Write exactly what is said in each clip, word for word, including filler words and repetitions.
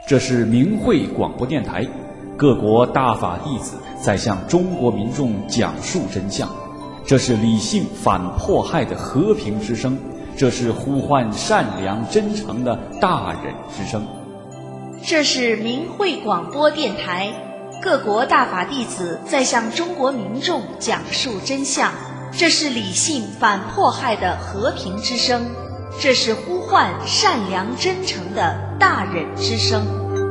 这是明慧广播电台，各国大法弟子在向中国民众讲述真相。这是理性反迫害的和平之声，这是呼唤善良真诚的大忍之声。 这是明慧广播电台，各国大法弟子在向中国民众讲述真相。这是理性反迫害的和平之声，这是呼唤善良真诚的大忍之声。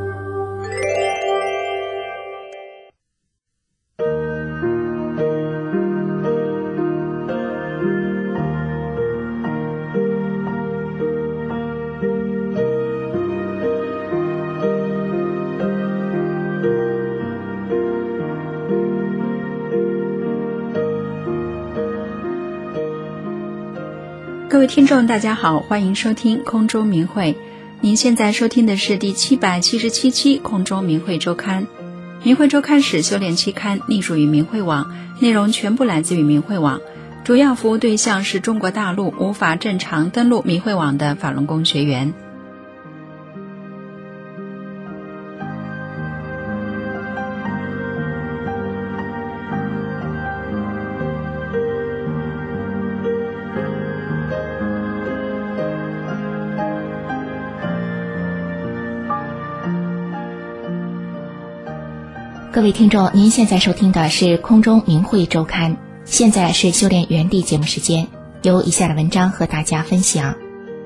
各位听众大家好，欢迎收听空中明慧。您现在收听的是第七百七十七期空中明慧周刊。明慧周刊是修炼期刊，隶属于明慧网，内容全部来自于明慧网，主要服务对象是中国大陆无法正常登录明慧网的法轮功学员。 各位听众，您现在收听的是空中明慧周刊，现在是修炼原地节目时间，由以下的文章和大家分享。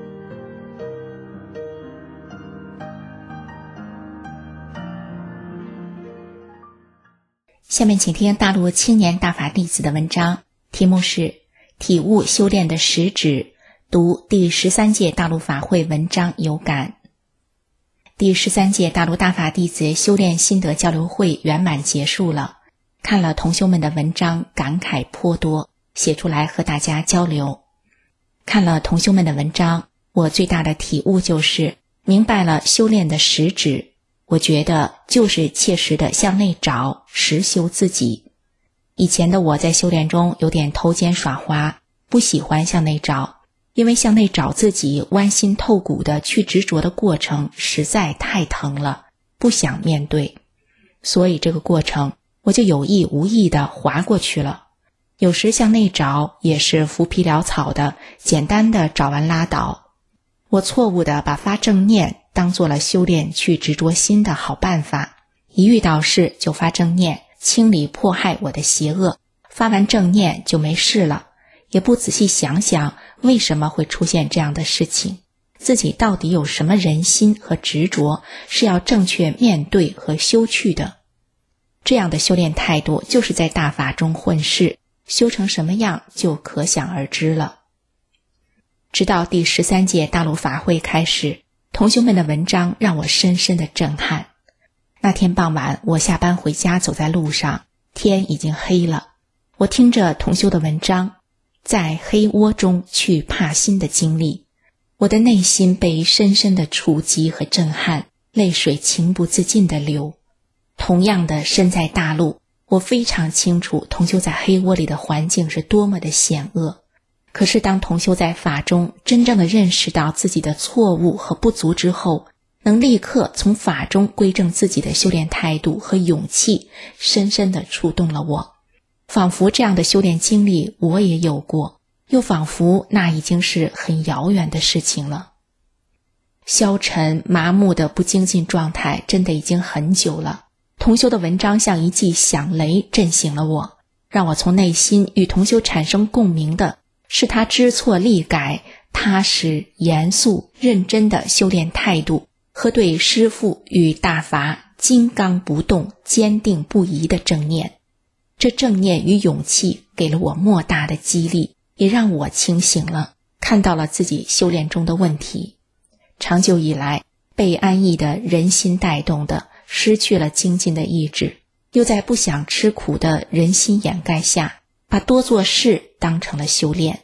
下面请听大陆青年大法弟子的文章，题目是体悟修炼的实质，读第十三届大陆法会文章有感。第十三届大陆大法弟子修炼心得交流会圆满结束了，看了同修们的文章，感慨颇多，写出来和大家交流。看了同修们的文章，我最大的体悟就是明白了修炼的实质，我觉得就是切实的向内找，实修自己。以前的我在修炼中有点偷奸耍滑，不喜欢向内找，因为向内找自己剜心透骨的去执着的过程实在太疼了，不想面对，所以这个过程我就有意无意地滑过去了。有时向内找也是浮皮潦草的，简单的找完拉倒。我错误地把发正念当做了修炼去执着心的好办法，一遇到事就发正念，清理迫害我的邪恶，发完正念就没事了，也不仔细想想为什么会出现这样的事情，自己到底有什么人心和执着是要正确面对和修去的。这样的修炼态度就是在大法中混世，修成什么样就可想而知了。直到第十三届大陆法会开始，同修们的文章让我深深的震撼。那天傍晚，我下班回家，走在路上，天已经黑了，我听着同修的文章，在黑窝中去帕心的经历，我的内心被深深的触及和震撼，泪水情不自禁地流。同样的身在大陆，我非常清楚同修在黑窝里的环境是多么的险恶，可是当同修在法中真正的认识到自己的错误和不足之后，能立刻从法中归正自己的修炼态度和勇气，深深地触动了我。仿佛这样的修炼经历我也有过，又仿佛那已经是很遥远的事情了。消沉麻木的不精进状态真的已经很久了，同修的文章像一记响雷，震醒了我，让我从内心与同修产生共鸣的是他知错力改、踏实严肃认真的修炼态度和对师父与大法金刚不动坚定不移的正念。这正念与勇气给了我莫大的激励，也让我清醒了，看到了自己修炼中的问题。长久以来被安逸的人心带动的，失去了精进的意志，又在不想吃苦的人心掩盖下，把多做事当成了修炼。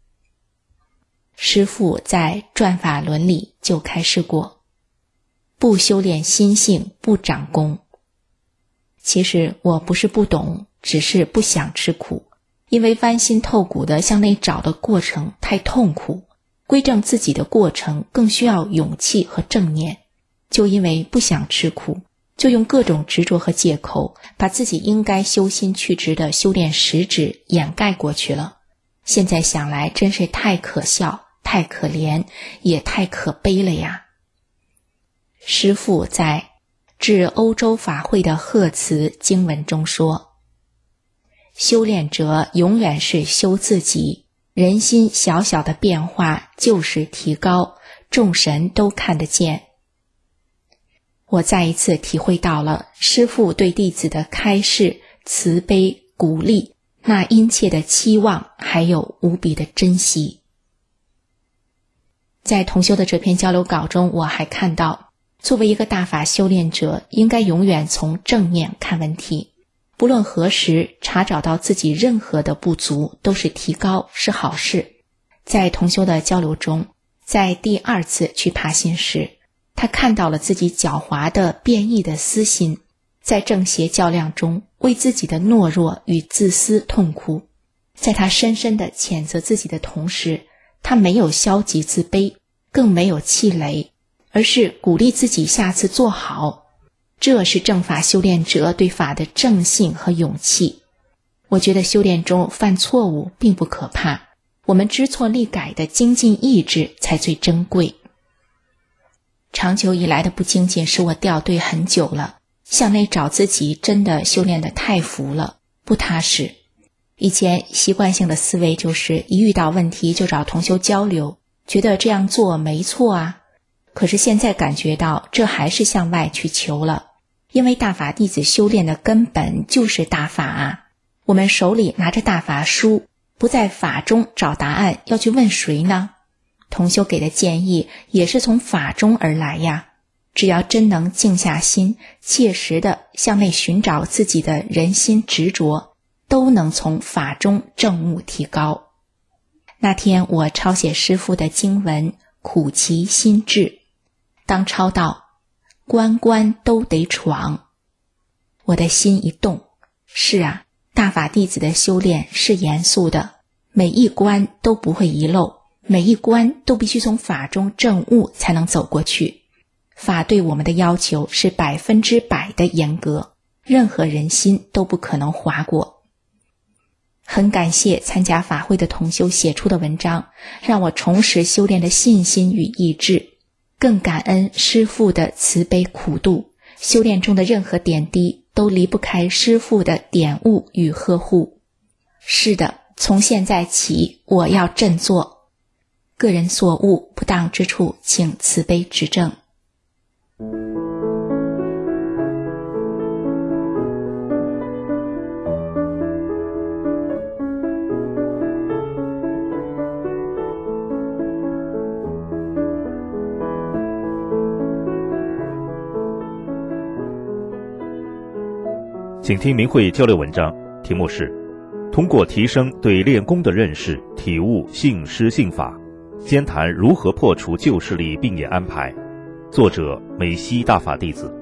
师父在转法轮里就开示过，不修炼心性不长功。其实我不是不懂，只是不想吃苦，因为剜心透骨的向内找的过程太痛苦，归正自己的过程更需要勇气和正念。 就因为不想吃苦，就用各种执着和借口，把自己应该修心去执的修炼实质掩盖过去了。现在想来真是太可笑，太可怜，也太可悲了呀。师父在致欧洲法会的贺词经文中说，修炼者永远是修自己，人心小小的变化就是提高，众神都看得见。我再一次体会到了师父对弟子的开示、慈悲、鼓励，那殷切的期望，还有无比的珍惜。在同修的这篇交流稿中，我还看到，作为一个大法修炼者，应该永远从正面看问题，不论何时查找到自己任何的不足，都是提高，是好事。在同修的交流中，在第二次去爬心时，他看到了自己狡猾的变异的私心，在正邪较量中为自己的懦弱与自私痛哭。在他深深地谴责自己的同时，他没有消极自卑，更没有气馁，而是鼓励自己下次做好。这是正法修炼者对法的正信和勇气。我觉得修炼中犯错误并不可怕，我们知错立改的精进意志才最珍贵。长久以来的不精进使我掉队很久了，向内找自己真的修炼得太浮了，不踏实。以前习惯性的思维就是一遇到问题就找同修交流，觉得这样做没错啊。可是现在感觉到这还是向外去求了，因为大法弟子修炼的根本就是大法啊。我们手里拿着大法书，不在法中找答案，要去问谁呢？同修给的建议也是从法中而来呀。只要真能静下心，切实地向内寻找自己的人心执着，都能从法中证悟提高。那天我抄写师父的经文苦其心志，当抄到关关都得闯，我的心一动。是啊，大法弟子的修炼是严肃的，每一关都不会遗漏，每一关都必须从法中证悟才能走过去。法对我们的要求是百分之百的严格，任何人心都不可能划过。很感谢参加法会的同修写出的文章，让我重拾修炼的信心与意志，更感恩师父的慈悲苦度，修炼中的任何点滴都离不开师父的点悟与呵护。是的，从现在起我要振作，个人所悟不当之处请慈悲指正。 请听明慧交流文章，题目是通过提升对练功的认识，体悟性师性法，兼谈如何破除旧势力并业安排。作者美西大法弟子。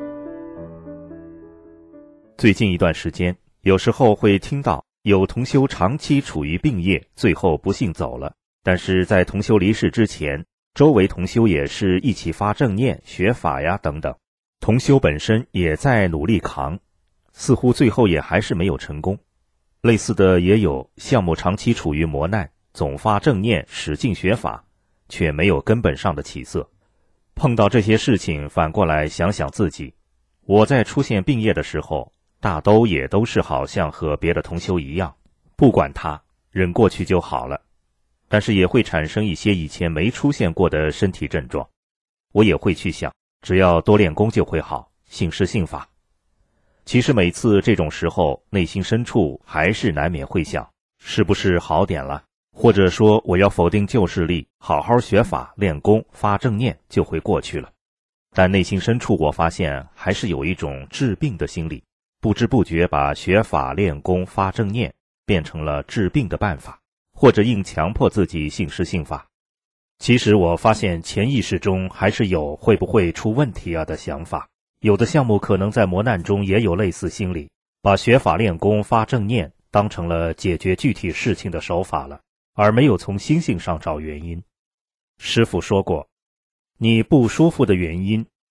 最近一段时间，有时候会听到有同修长期处于病业，最后不幸走了。但是在同修离世之前，周围同修也是一起发正念、学法呀等等，同修本身也在努力扛，似乎最后也还是没有成功。类似的也有项目长期处于磨难，总发正念，使劲学法，却没有根本上的起色。碰到这些事情，反过来想想自己，我在出现病业的时候，大都也都是好像和别的同修一样，不管它，忍过去就好了。但是也会产生一些以前没出现过的身体症状，我也会去想，只要多练功就会好，信师信法。其实每次这种时候，内心深处还是难免会想，是不是好点了？或者说我要否定旧势力，好好学法练功发正念就会过去了。但内心深处我发现还是有一种治病的心理，不知不觉把学法练功发正念变成了治病的办法，或者硬强迫自己信师信法。其实我发现潜意识中还是有会不会出问题啊的想法，有的项目可能在磨难中也有类似心理，把学法练功发正念当成了解决具体事情的手法了，而没有从心性上找原因。师父说过，你不舒服的原因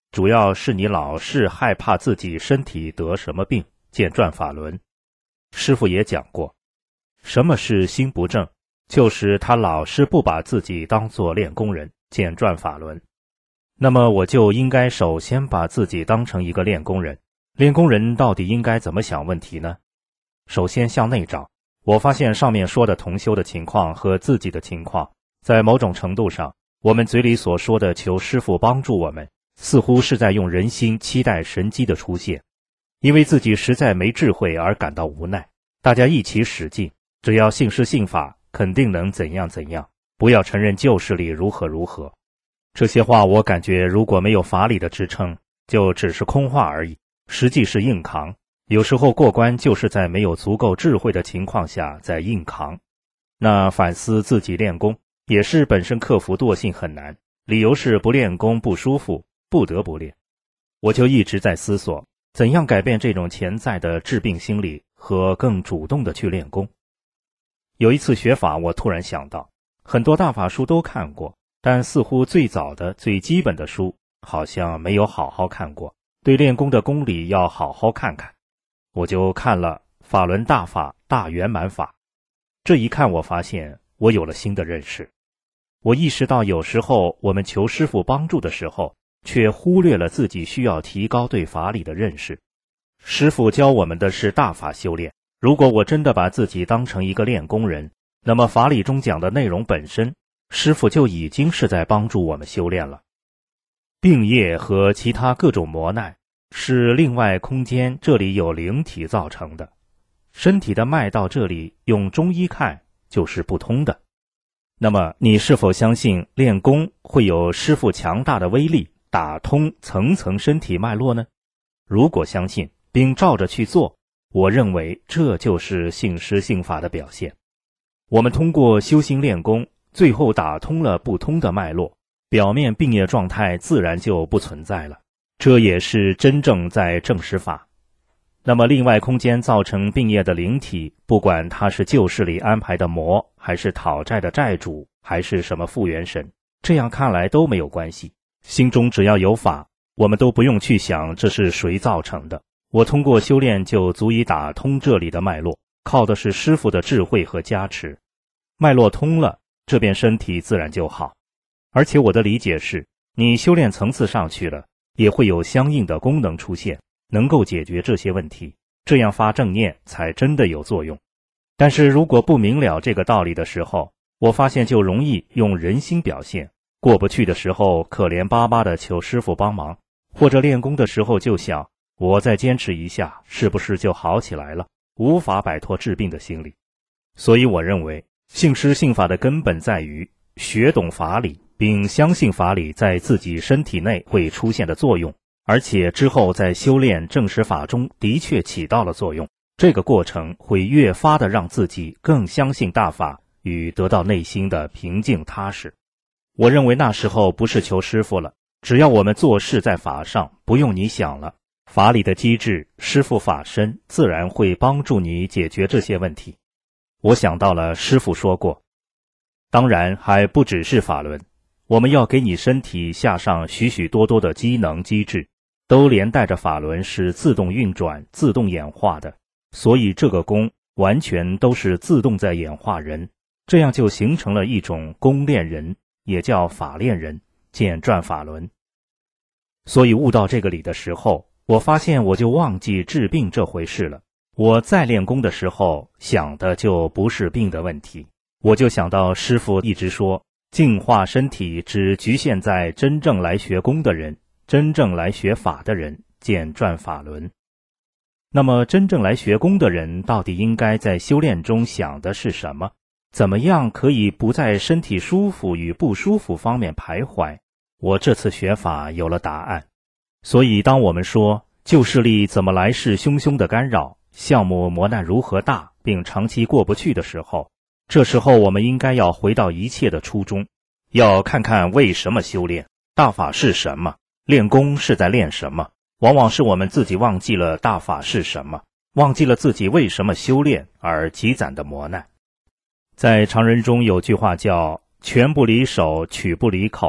主要是你老是害怕自己身体得什么病，见转法轮。师父也讲过，什么是心不正，就是他老是不把自己当作练功人，见转法轮。那么我就应该首先把自己当成一个练功人。练功人到底应该怎么想问题呢？首先向内找，我发现上面说的同修的情况和自己的情况，在某种程度上，我们嘴里所说的求师父帮助我们，似乎是在用人心期待神迹的出现。因为自己实在没智慧而感到无奈，大家一起使劲，只要信师信法，肯定能怎样怎样，不要承认旧势力如何如何。这些话我感觉如果没有法理的支撑，就只是空话而已，实际是硬扛。有时候过关就是在没有足够智慧的情况下在硬扛。那反思自己练功，也是本身克服惰性很难，理由是不练功不舒服，不得不练。我就一直在思索，怎样改变这种潜在的治病心理和更主动的去练功。有一次学法，我突然想到，很多大法书都看过，但似乎最早的最基本的书好像没有好好看过，对练功的功理要好好看看。我就看了法轮大法大圆满法，这一看我发现我有了新的认识。我意识到有时候我们求师父帮助的时候，却忽略了自己需要提高对法理的认识。师父教我们的是大法修炼，如果我真的把自己当成一个练功人，那么法理中讲的内容本身，师父就已经是在帮助我们修炼了。病业和其他各种磨难是另外空间这里有灵体造成的，身体的脉到这里用中医看就是不通的。那么你是否相信练功会有师父强大的威力打通层层身体脉络呢？如果相信并照着去做，我认为这就是信师信法的表现。我们通过修行练功，最后打通了不通的脉络，表面病业状态自然就不存在了，这也是真正在证实法。那么另外空间造成病业的灵体，不管它是旧势里安排的魔，还是讨债的债主，还是什么复原神，这样看来都没有关系。心中只要有法，我们都不用去想这是谁造成的，我通过修炼就足以打通这里的脉络，靠的是师父的智慧和加持。脉络通了，这边身体自然就好。而且我的理解是，你修炼层次上去了，也会有相应的功能出现，能够解决这些问题，这样发正念才真的有作用。但是如果不明了这个道理的时候，我发现就容易用人心表现，过不去的时候可怜巴巴的求师父帮忙，或者练功的时候就想我再坚持一下是不是就好起来了，无法摆脱治病的心理。所以我认为信师信法的根本在于学懂法理，并相信法理在自己身体内会出现的作用，而且之后在修炼证实法中的确起到了作用。这个过程会越发的让自己更相信大法，与得到内心的平静踏实。我认为那时候不是求师父了，只要我们做事在法上，不用你想了，法理的机制，师父法身自然会帮助你解决这些问题。我想到了师父说过，当然还不只是法轮，我们要给你身体下上许许多多的机能机制，都连带着法轮是自动运转自动演化的，所以这个功完全都是自动在演化人，这样就形成了一种功练人，也叫法练人，见转法轮。所以悟到这个理的时候，我发现我就忘记治病这回事了。我在练功的时候想的就不是病的问题，我就想到师父一直说净化身体只局限在真正来学功的人，真正来学法的人，见转法轮。那么真正来学功的人到底应该在修炼中想的是什么？怎么样可以不在身体舒服与不舒服方面徘徊？我这次学法有了答案。所以当我们说旧势力怎么来势汹汹的干扰，项目磨难如何大，并长期过不去的时候，这时候我们应该要回到一切的初衷，要看看为什么修炼，大法是什么，练功是在练什么。往往是我们自己忘记了大法是什么，忘记了自己为什么修炼而积攒的磨难。在常人中有句话叫拳不离手，曲不离口，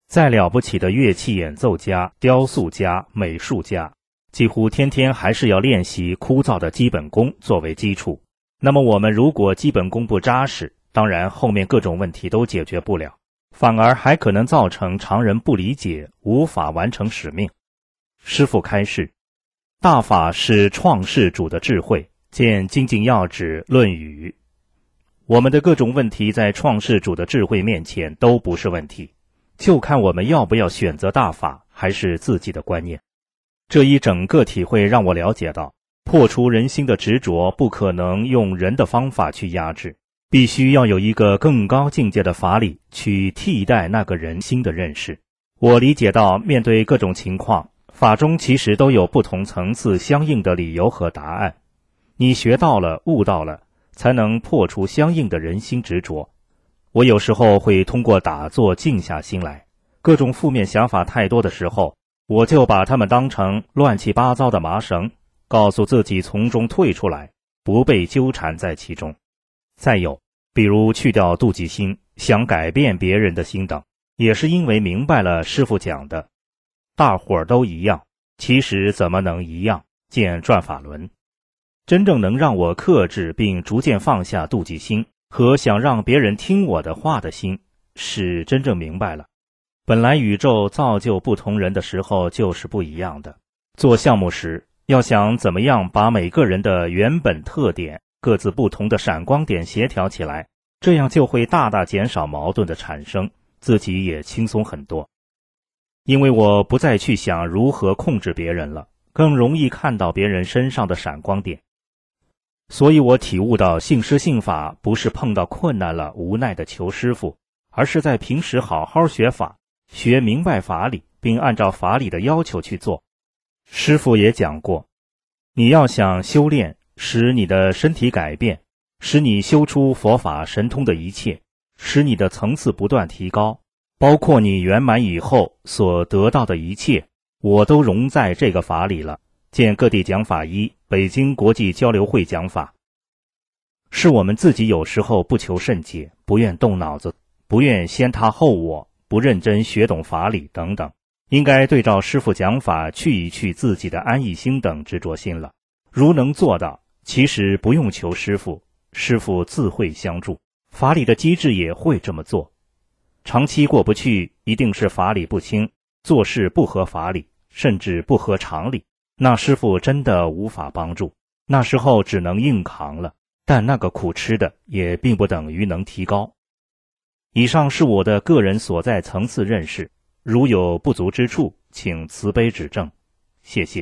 再了不起的乐器演奏家、雕塑家、美术家，几乎天天还是要练习枯燥的基本功作为基础。那么我们如果基本功不扎实，当然后面各种问题都解决不了，反而还可能造成常人不理解，无法完成使命。师父开示，大法是创世主的智慧，见精进要旨论语。我们的各种问题在创世主的智慧面前都不是问题，就看我们要不要选择大法，还是自己的观念。这一整个体会让我了解到，破除人心的执着不可能用人的方法去压制，必须要有一个更高境界的法理去替代那个人心的认识。我理解到，面对各种情况，法中其实都有不同层次相应的理由和答案。你学到了，悟到了，才能破除相应的人心执着。我有时候会通过打坐静下心来，各种负面想法太多的时候，我就把它们当成乱七八糟的麻绳，告诉自己从中退出来，不被纠缠在其中。再有，比如去掉妒忌心，想改变别人的心等，也是因为明白了师父讲的，大伙儿都一样，其实怎么能一样？见转法轮。真正能让我克制并逐渐放下妒忌心和想让别人听我的话的心，是真正明白了，本来宇宙造就不同人的时候就是不一样的。做项目时，要想怎么样把每个人的原本特点、各自不同的闪光点协调起来，这样就会大大减少矛盾的产生，自己也轻松很多。因为我不再去想如何控制别人了，更容易看到别人身上的闪光点。所以我体悟到，信师信法不是碰到困难了无奈的求师父，而是在平时好好学法，学明白法理，并按照法理的要求去做。师父也讲过，你要想修炼，使你的身体改变，使你修出佛法神通的一切，使你的层次不断提高，包括你圆满以后所得到的一切，我都融在这个法里了。见各地讲法一，北京国际交流会讲法。是我们自己有时候不求甚解，不愿动脑子，不愿先他后我，不认真学懂法理等等，应该对照师父讲法去一去自己的安逸心等执着心了。如能做到，其实不用求师父，师父自会相助，法理的机制也会这么做。长期过不去，一定是法理不清，做事不合法理，甚至不合常理，那师父真的无法帮助，那时候只能硬扛了，但那个苦吃的也并不等于能提高。以上是我的个人所在层次认识，如有不足之处，请慈悲指正，谢谢。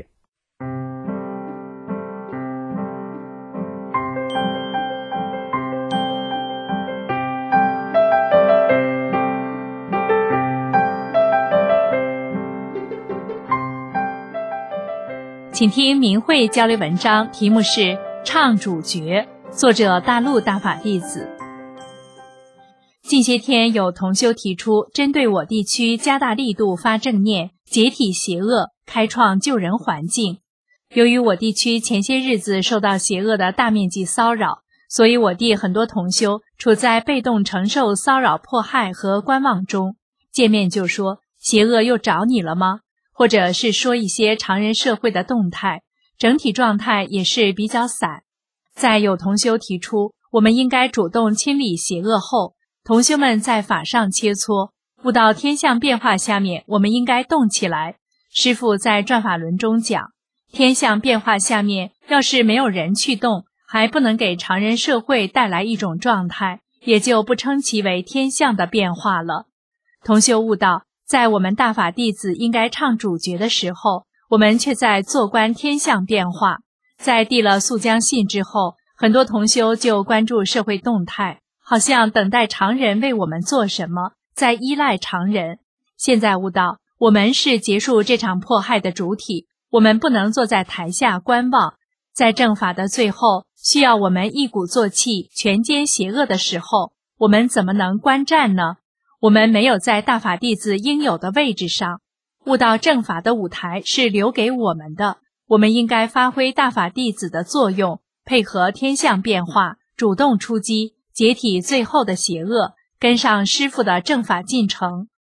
请听明慧交流文章，题目是《唱主角》，作者大陆大法弟子。近些天有同修提出，针对我地区加大力度发正念，解体邪恶，开创救人环境。由于我地区前些日子受到邪恶的大面积骚扰，所以我地很多同修处在被动承受骚扰迫害和观望中，见面就说邪恶又找你了吗？或者是说一些常人社会的动态，整体状态也是比较散。在有同修提出我们应该主动清理邪恶后，同修们在法上切磋，悟到天象变化下面我们应该动起来。师父在转法轮中讲，天象变化下面要是没有人去动，还不能给常人社会带来一种状态，也就不称其为天象的变化了。同修悟到，在我们大法弟子应该唱主角的时候，我们却在坐观天象变化。在递了速将信之后，很多同修就关注社会动态，好像等待常人为我们做什么，在依赖常人。现在悟到，我们是结束这场迫害的主体，我们不能坐在台下观望。在正法的最后，需要我们一鼓作气全歼邪恶的时候，我们怎么能观战呢？我们没有在大法弟子应有的位置上，悟到正法的舞台是留给我们的，我们应该发挥大法弟子的作用，配合天象变化，主动出击，解体最后的邪恶，跟上师父的正法进程。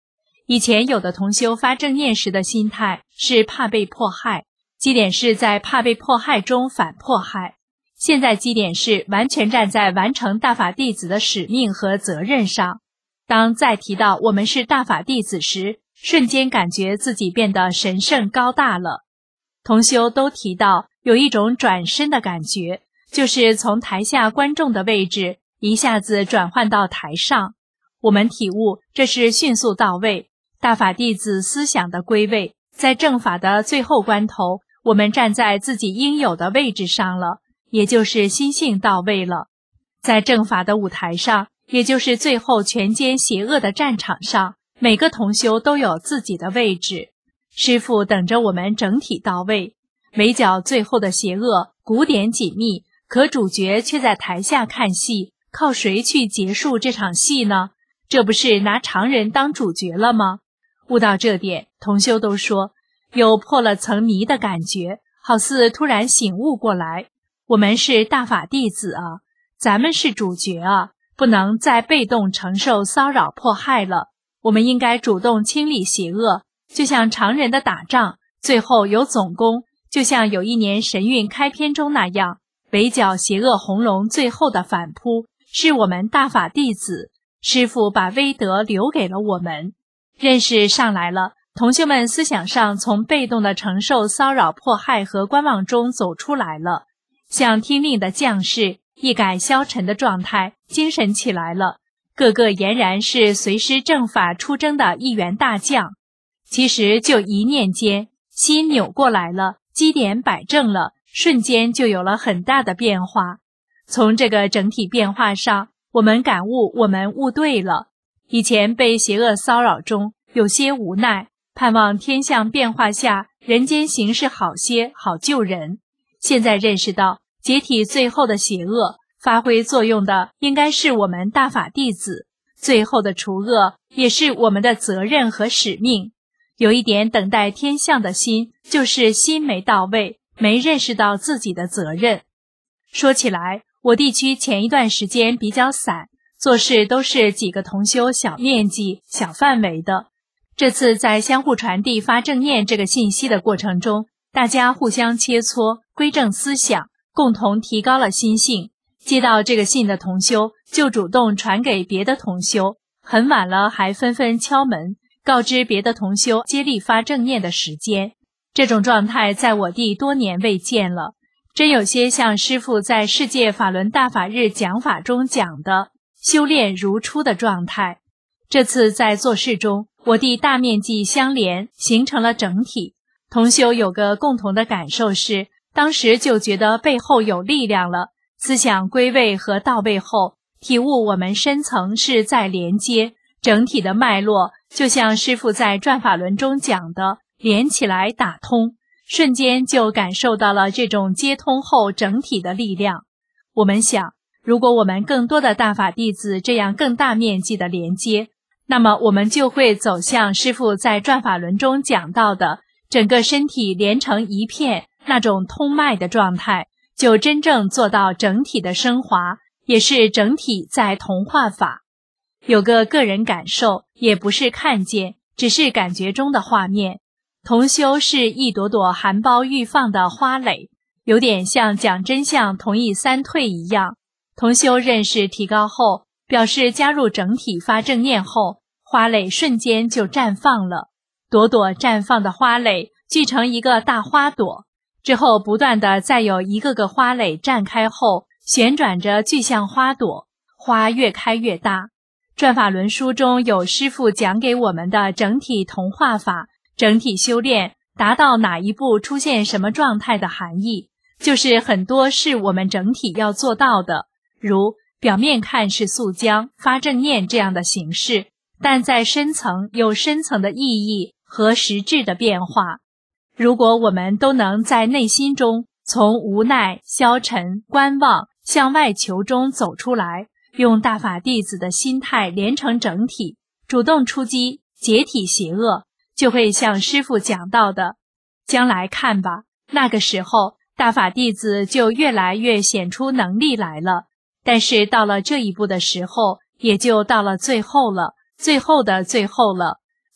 以前有的同修发正念时的心态是怕被迫害，基点是在怕被迫害中反迫害。现在基点是完全站在完成大法弟子的使命和责任上。当再提到我们是大法弟子时，瞬间感觉自己变得神圣高大了。同修都提到有一种转身的感觉，就是从台下观众的位置一下子转换到台上。我们体悟这是迅速到位，大法弟子思想的归位，在正法的最后关头，我们站在自己应有的位置上了，也就是心性到位了。在正法的舞台上，也就是最后全歼邪恶的战场上，每个同修都有自己的位置。师父等着我们整体到位，围剿最后的邪恶，鼓点紧密，可主角却在台下看戏，靠谁去结束这场戏呢？这不是拿常人当主角了吗？悟到这点，同修都说有破了层迷的感觉，好似突然醒悟过来，我们是大法弟子啊，咱们是主角啊，不能再被动承受骚扰迫害了，我们应该主动清理邪恶，就像常人的打仗，最后有总攻，就像有一年神韵开篇中那样，围剿邪恶红龙最后的反扑，是我们大法弟子，师父把威德留给了我们。认识上来了，同修们思想上从被动的承受骚扰迫害和观望中走出来了，像听令的将士，一改消沉的状态，精神起来了，个个俨然是随师正法出征的一员大将。其实就一念间，心扭过来了，基点摆正了，瞬间就有了很大的变化。从这个整体变化上，我们感悟我们悟对了。以前被邪恶骚扰中有些无奈，盼望天象变化下人间形势好些，好救人。现在认识到解体最后的邪恶，发挥作用的应该是我们大法弟子，最后的除恶也是我们的责任和使命。有一点等待天象的心，就是心没到位，没认识到自己的责任。说起来，我地区前一段时间比较散，做事都是几个同修小面积、小范围的。这次在相互传递发正念这个信息的过程中，大家互相切磋，归正思想，共同提高了心性。接到这个信的同修就主动传给别的同修，很晚了还纷纷敲门，告知别的同修接力发正念的时间。这种状态在我地多年未见了，真有些像师父在世界法轮大法日讲法中讲的修炼如初的状态。这次在做事中，我地大面积相连，形成了整体。同修有个共同的感受是，当时就觉得背后有力量了，思想归位和到位后，体悟我们深层是在连接，整体的脉络就像师父在转法轮中讲的，连起来打通，瞬间就感受到了这种接通后整体的力量。我们想，如果我们更多的大法弟子这样更大面积的连接，那么我们就会走向师父在转法轮中讲到的整个身体连成一片那种通脉的状态，就真正做到整体的升华，也是整体在同化法。有个个人感受，也不是看见，只是感觉中的画面。同修是一朵朵含苞欲放的花蕾，有点像讲真相同意三退一样。同修认识提高后，表示加入整体发正念后，花蕾瞬间就绽放了。朵朵绽放的花蕾聚成一个大花朵，之后不断的再有一个个花蕾绽开后，旋转着聚向花朵，花越开越大。转法轮书中有师父讲给我们的整体同化法，整体修炼达到哪一步出现什么状态的含义，就是很多是我们整体要做到的，如表面看是速将、发正念这样的形式，但在深层有深层的意义和实质的变化。如果我们都能在内心中从无奈、消沉、观望、向外求中走出来，用大法弟子的心态连成整体，主动出击，解体邪恶，就会像师父讲到的，将来看吧，那个时候大法弟子就越来越显出能力来了。但是到了这一步的时候，也就到了最后了，最后的最后了。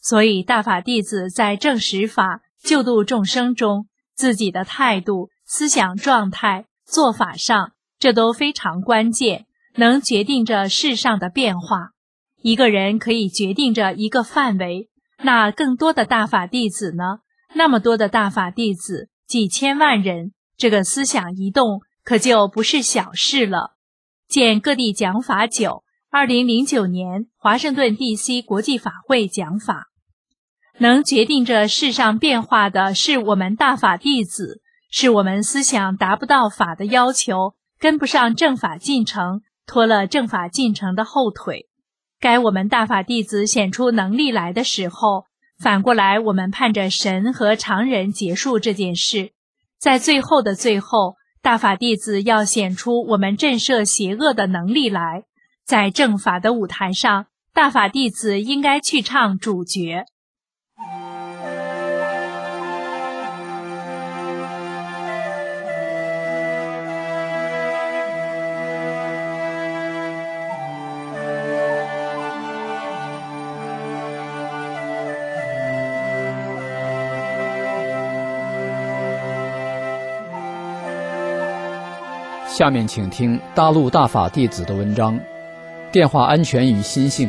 所以大法弟子在正实法、救度众生中，自己的态度、思想状态、做法上，这都非常关键，能决定着世上的变化。一个人可以决定着一个范围，那更多的大法弟子呢？那么多的大法弟子，几千万人，这个思想移动可就不是小事了。见各地讲法九，二零零九年华盛顿 D C 国际法会讲法。能决定着世上变化的是我们大法弟子，是我们思想达不到法的要求，跟不上正法进程，拖了正法进程的后腿。该我们大法弟子显出能力来的时候，反过来我们盼着神和常人结束这件事。在最后的最后，大法弟子要显出我们震慑邪恶的能力来。在正法的舞台上，大法弟子应该去唱主角。 下面请听大陆大法弟子的文章《电话安全与心性》。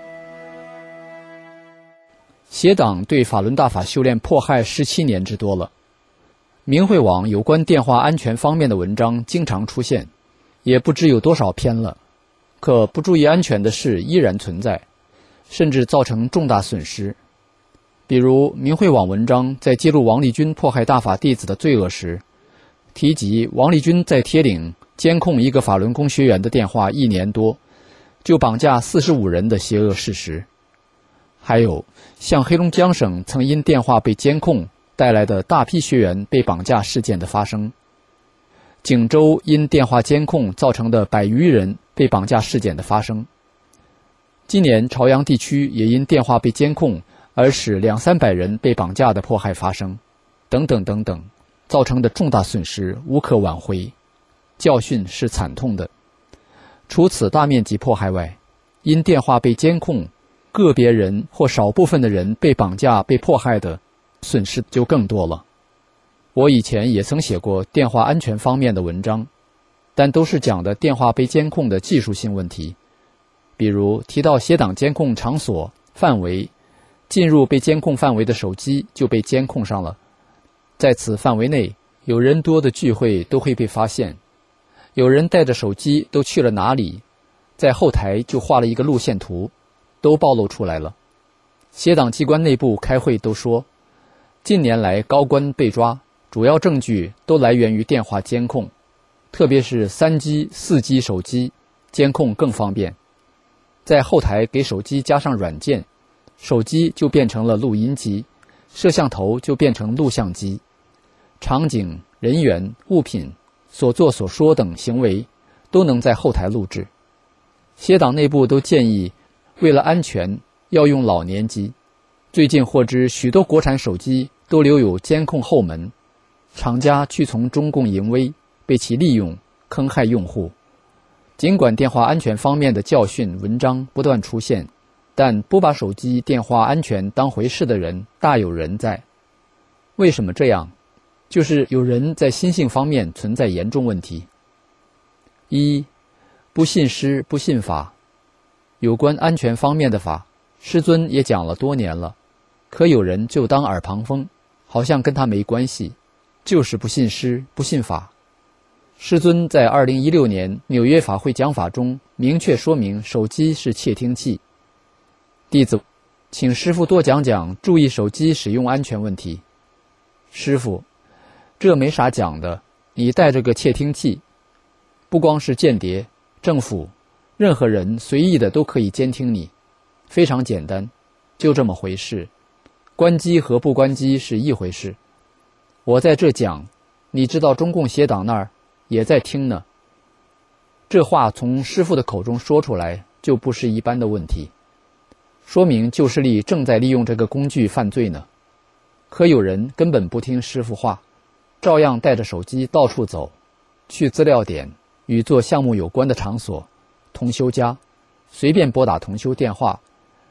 邪党对法轮大法修炼迫害十七年之多了，明慧网有关电话安全方面的文章经常出现，也不知有多少篇了。可不注意安全的事依然存在，甚至造成重大损失。比如明慧网文章在揭露王立军迫害大法弟子的罪恶时，提及王立军在铁岭监控一个法轮功学员的电话一年多，就绑架四十五人的邪恶事实。还有像黑龙江省曾因电话被监控带来的大批学员被绑架事件的发生，锦州因电话监控造成的百余人被绑架事件的发生，今年朝阳地区也因电话被监控而使两三百人被绑架的迫害发生，等等等等，造成的重大损失无可挽回，教训是惨痛的。除此大面积迫害外，因电话被监控，个别人或少部分的人被绑架被迫害的损失就更多了。我以前也曾写过电话安全方面的文章，但都是讲的电话被监控的技术性问题，比如提到邪党监控场所范围，进入被监控范围的手机就被监控上了，在此范围内有人多的聚会都会被发现，有人带着手机都去了哪里，在后台就画了一个路线图，都暴露出来了。邪党机关内部开会都说，近年来高官被抓，主要证据都来源于电话监控，特别是三 G、四 G 手机监控更方便，在后台给手机加上软件，手机就变成了录音机，摄像头就变成录像机，场景、人员、物品、所作所说等行为都能在后台录制。邪党内部都建议，为了安全要用老年机。最近获知许多国产手机都留有监控后门，厂家屈从中共淫威，被其利用，坑害用户。尽管电话安全方面的教训文章不断出现，但不把手机电话安全当回事的人大有人在。为什么这样？就是有人在心性方面存在严重问题。一，不信师不信法。有关安全方面的法，师尊也讲了多年了，可有人就当耳旁风，好像跟他没关系，就是不信师不信法。师尊在二零一六年纽约法会讲法中明确说明手机是窃听器。弟子请师父多讲讲注意手机使用安全问题。师父，这没啥讲的，你带着个窃听器，不光是间谍，政府任何人随意的都可以监听你，非常简单，就这么回事。关机和不关机是一回事。我在这讲，你知道中共邪党那儿也在听呢。这话从师父的口中说出来，就不是一般的问题，说明旧势力正在利用这个工具犯罪呢。可有人根本不听师父话，照样带着手机到处走，去资料点与做项目有关的场所，同修家随便拨打同修电话，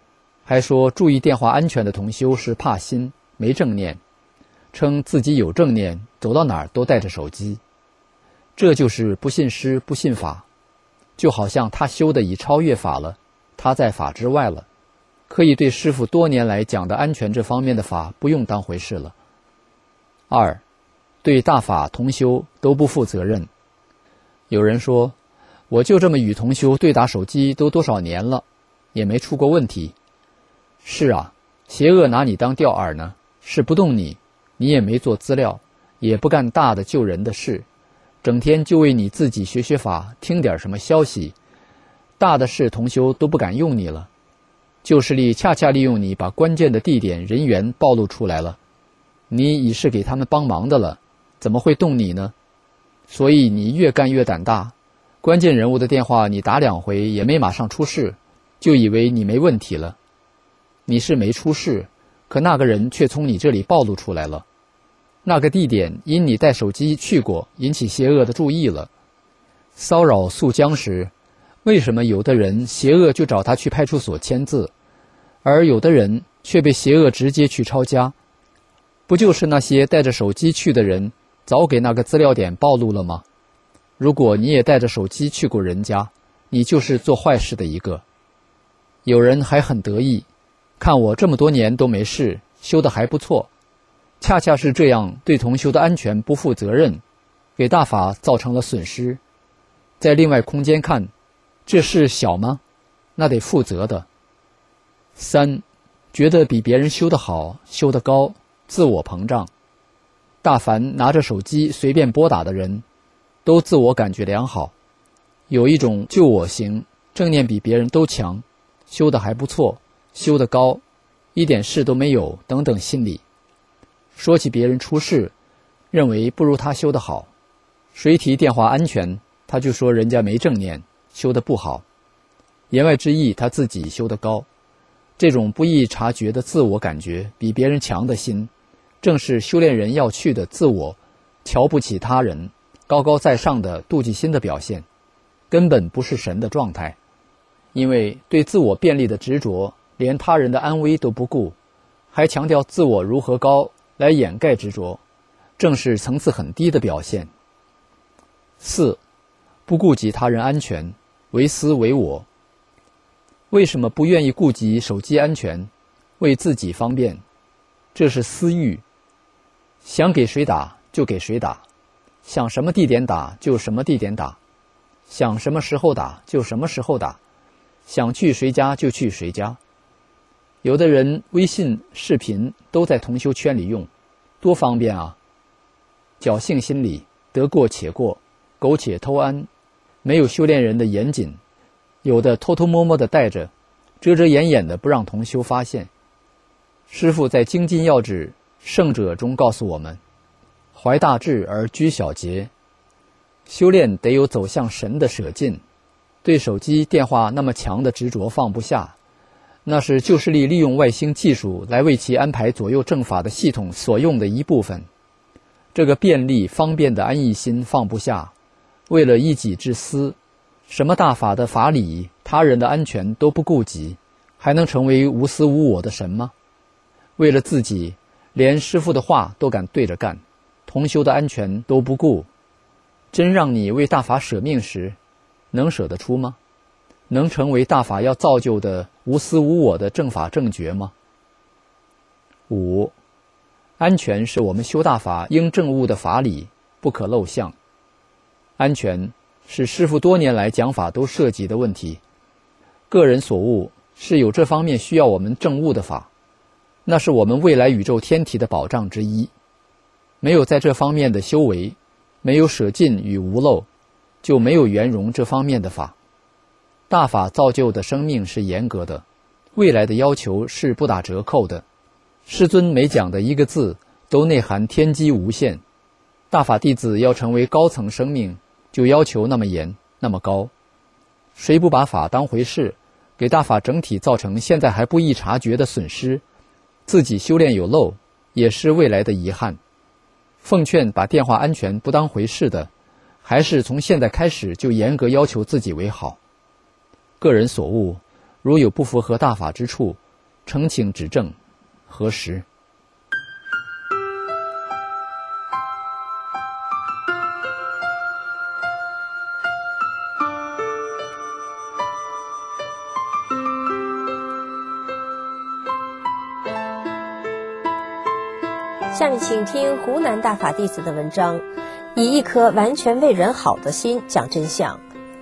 还说注意电话安全的同修是怕心没正念，称自己有正念，走到哪儿都带着手机。这就是不信师不信法，就好像他修的已超越法了，他在法之外了，可以对师父多年来讲的安全这方面的法不用当回事了。二，对大法同修都不负责任。有人说，我就这么与同修对打手机都多少年了，也没出过问题。是啊，邪恶拿你当钓饵呢，是不动你，你也没做资料，也不干大的救人的事，整天就为你自己学学法，听点什么消息，大的事同修都不敢用你了。旧势力恰恰利用你把关键的地点人员暴露出来了，你已是给他们帮忙的了，怎么会动你呢？所以你越干越胆大，关键人物的电话你打两回也没马上出事，就以为你没问题了。你是没出事，可那个人却从你这里暴露出来了。那个地点因你带手机去过，引起邪恶的注意了。骚扰肃江时，为什么有的人邪恶就找他去派出所签字，而有的人却被邪恶直接去抄家？不就是那些带着手机去的人早给那个资料点暴露了吗？如果你也带着手机去过人家，你就是做坏事的一个。有人还很得意，看我这么多年都没事，修得还不错。恰恰是这样对同修的安全不负责任，给大法造成了损失。在另外空间看，这事小吗？那得负责的。三，觉得比别人修得好，修得高，自我膨胀。大凡拿着手机随便拨打的人，都自我感觉良好，有一种救我型，正念比别人都强，修得还不错，修得高，一点事都没有等等心理。说起别人出事，认为不如他修得好，谁提电话安全，他就说人家没正念，修得不好。言外之意，他自己修得高。这种不易察觉的自我感觉比别人强的心，正是修炼人要去的自我瞧不起他人，高高在上的妒忌心的表现，根本不是神的状态。因为对自我便利的执着，连他人的安危都不顾，还强调自我如何高来掩盖执着，正是层次很低的表现。四，不顾及他人安全，为私为我。为什么不愿意顾及手机安全，为自己方便？这是私欲，想给谁打就给谁打，想什么地点打就什么地点打，想什么时候打就什么时候打，想去谁家就去谁家。有的人微信视频都在同修圈里用，多方便啊！侥幸心理，得过且过，苟且偷安，没有修炼人的严谨，有的偷偷摸摸的带着，遮遮掩掩的不让同修发现。师父在精进要旨圣者中告诉我们，怀大志而居小节，修炼得有走向神的舍尽。对手机电话那么强的执着放不下，那是旧势力利用外星技术来为其安排左右正法的系统所用的一部分。这个便利方便的安逸心放不下，为了一己之私，什么大法的法理，他人的安全都不顾及，还能成为无私无我的神吗？为了自己，连师父的话都敢对着干，同修的安全都不顾，真让你为大法舍命时，能舍得出吗？能成为大法要造就的无私无我的正法正觉吗？五，安全是我们修大法应证悟的法理，不可漏相。安全是师父多年来讲法都涉及的问题。个人所悟是有这方面需要我们证悟的法，那是我们未来宇宙天体的保障之一。没有在这方面的修为，没有舍尽与无漏，就没有圆融这方面的法。大法造就的生命是严格的，未来的要求是不打折扣的。师尊每讲的一个字都内含天机无限。大法弟子要成为高层生命，就要求那么严那么高。谁不把法当回事，给大法整体造成现在还不易察觉的损失，自己修炼有漏，也是未来的遗憾。奉劝把电话安全不当回事的，还是从现在开始就严格要求自己为好。个人所悟，如有不符合大法之处， 呈请指正，核实。 下面请听湖南大法弟子的文章，以一颗完全为人好的心讲真相。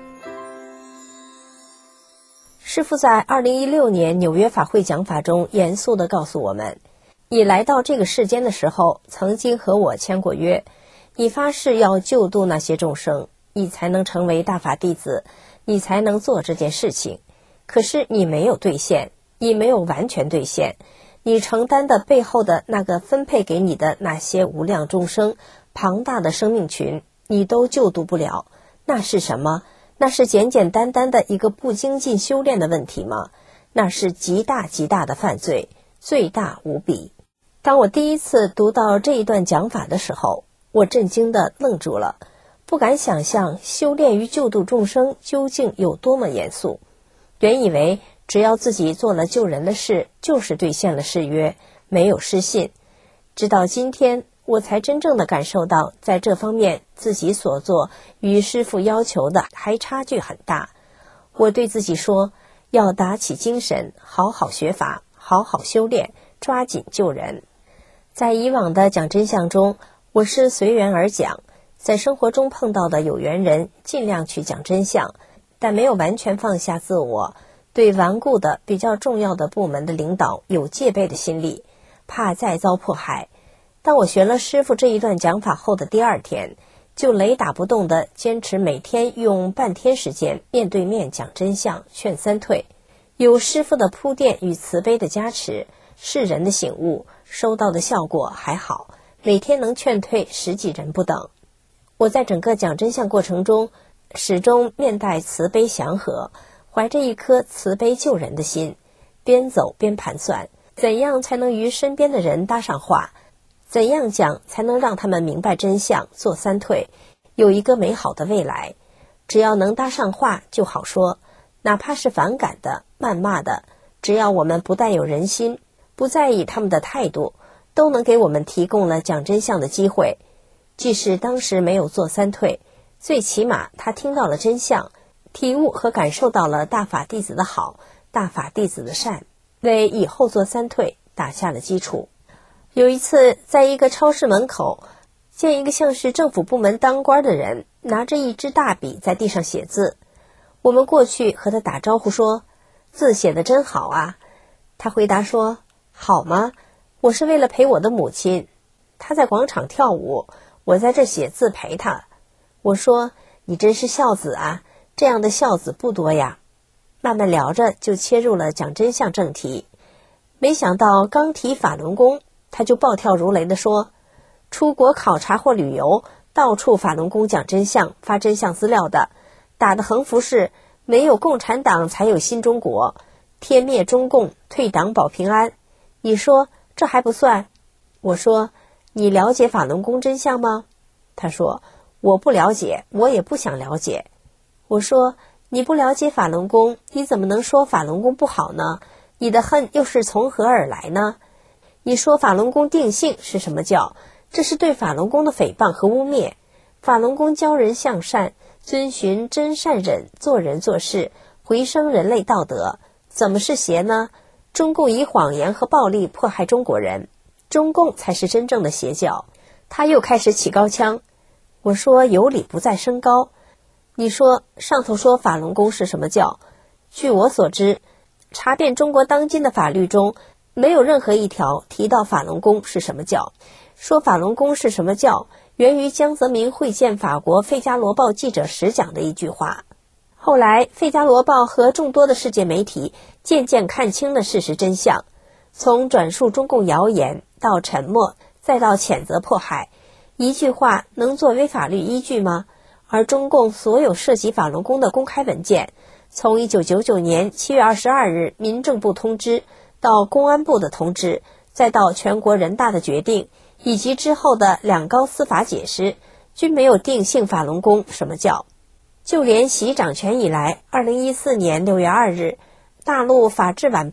师父在二零一六年纽约法会讲法中严肃地告诉我们，你来到这个世间的时候，曾经和我签过约，你发誓要救度那些众生，你才能成为大法弟子，你才能做这件事情。可是你没有兑现，你没有完全兑现，你承担的背后的那个分配给你的那些无量众生，庞大的生命群，你都救度不了。那是什么？那是简简单单的一个不精进修炼的问题吗？那是极大极大的犯罪，罪大无比。当我第一次读到这一段讲法的时候，我震惊地愣住了，不敢想象修炼于救度众生究竟有多么严肃。原以为只要自己做了救人的事，就是兑现了誓约，没有失信。直到今天，我才真正地感受到，在这方面自己所做与师父要求的还差距很大。我对自己说，要打起精神，好好学法，好好修炼，抓紧救人。在以往的讲真相中，我是随缘而讲，在生活中碰到的有缘人，尽量去讲真相，但没有完全放下自我，对顽固的比较重要的部门的领导有戒备的心理，怕再遭迫害。当我学了师父这一段讲法后的第二天，就雷打不动地坚持每天用半天时间面对面讲真相，劝三退。有师父的铺垫与慈悲的加持，世人的醒悟，收到的效果还好，每天能劝退十几人不等。我在整个讲真相过程中，始终面带慈悲祥和，怀着一颗慈悲救人的心，边走边盘算，怎样才能与身边的人搭上话，怎样讲才能让他们明白真相，做三退，有一个美好的未来。只要能搭上话就好说，哪怕是反感的、谩骂的，只要我们不带有人心，不在意他们的态度，都能给我们提供了讲真相的机会。即使当时没有做三退，最起码他听到了真相，体悟和感受到了大法弟子的好，大法弟子的善，为以后做三退打下了基础。有一次在一个超市门口，见一个像是政府部门当官的人拿着一支大笔在地上写字，我们过去和他打招呼说，字写得真好啊。他回答说，好吗？我是为了陪我的母亲，她在广场跳舞，我在这写字陪她。我说，你真是孝子啊，这样的孝子不多呀。慢慢聊着就切入了讲真相正题，没想到刚提法轮功，他就暴跳如雷地说，出国考察或旅游，到处法轮功讲真相，发真相资料的，打的横幅是没有共产党才有新中国，天灭中共，退党保平安。你说这还不算？我说，你了解法轮功真相吗？他说，我不了解，我也不想了解。我说，你不了解法轮功，你怎么能说法轮功不好呢？你的恨又是从何而来呢？你说法轮功定性是什么教？这是对法轮功的诽谤和污蔑。法轮功教人向善，遵循真善忍，做人做事，回升人类道德，怎么是邪呢？中共以谎言和暴力迫害中国人，中共才是真正的邪教。他又开始起高腔。我说，有理不在声高。你说上头说法轮功是什么教？据我所知，查遍中国当今的法律中，没有任何一条提到法轮功是什么教。说法轮功是什么教，源于江泽民会见法国《费加罗报》记者时讲的一句话。后来《费加罗报》和众多的世界媒体渐渐看清了事实真相，从转述中共谣言到沉默，再到谴责迫害，一句话能作为法律依据吗？而中共所有涉及法轮功的公开文件，从一九九九年七月二十二日民政部通知到公安部的通知，再到全国人大的决定，以及之后的两高司法解释，均没有定性法轮功什么教。就连习掌权以来，二零一四年六月二日，大陆法制晚报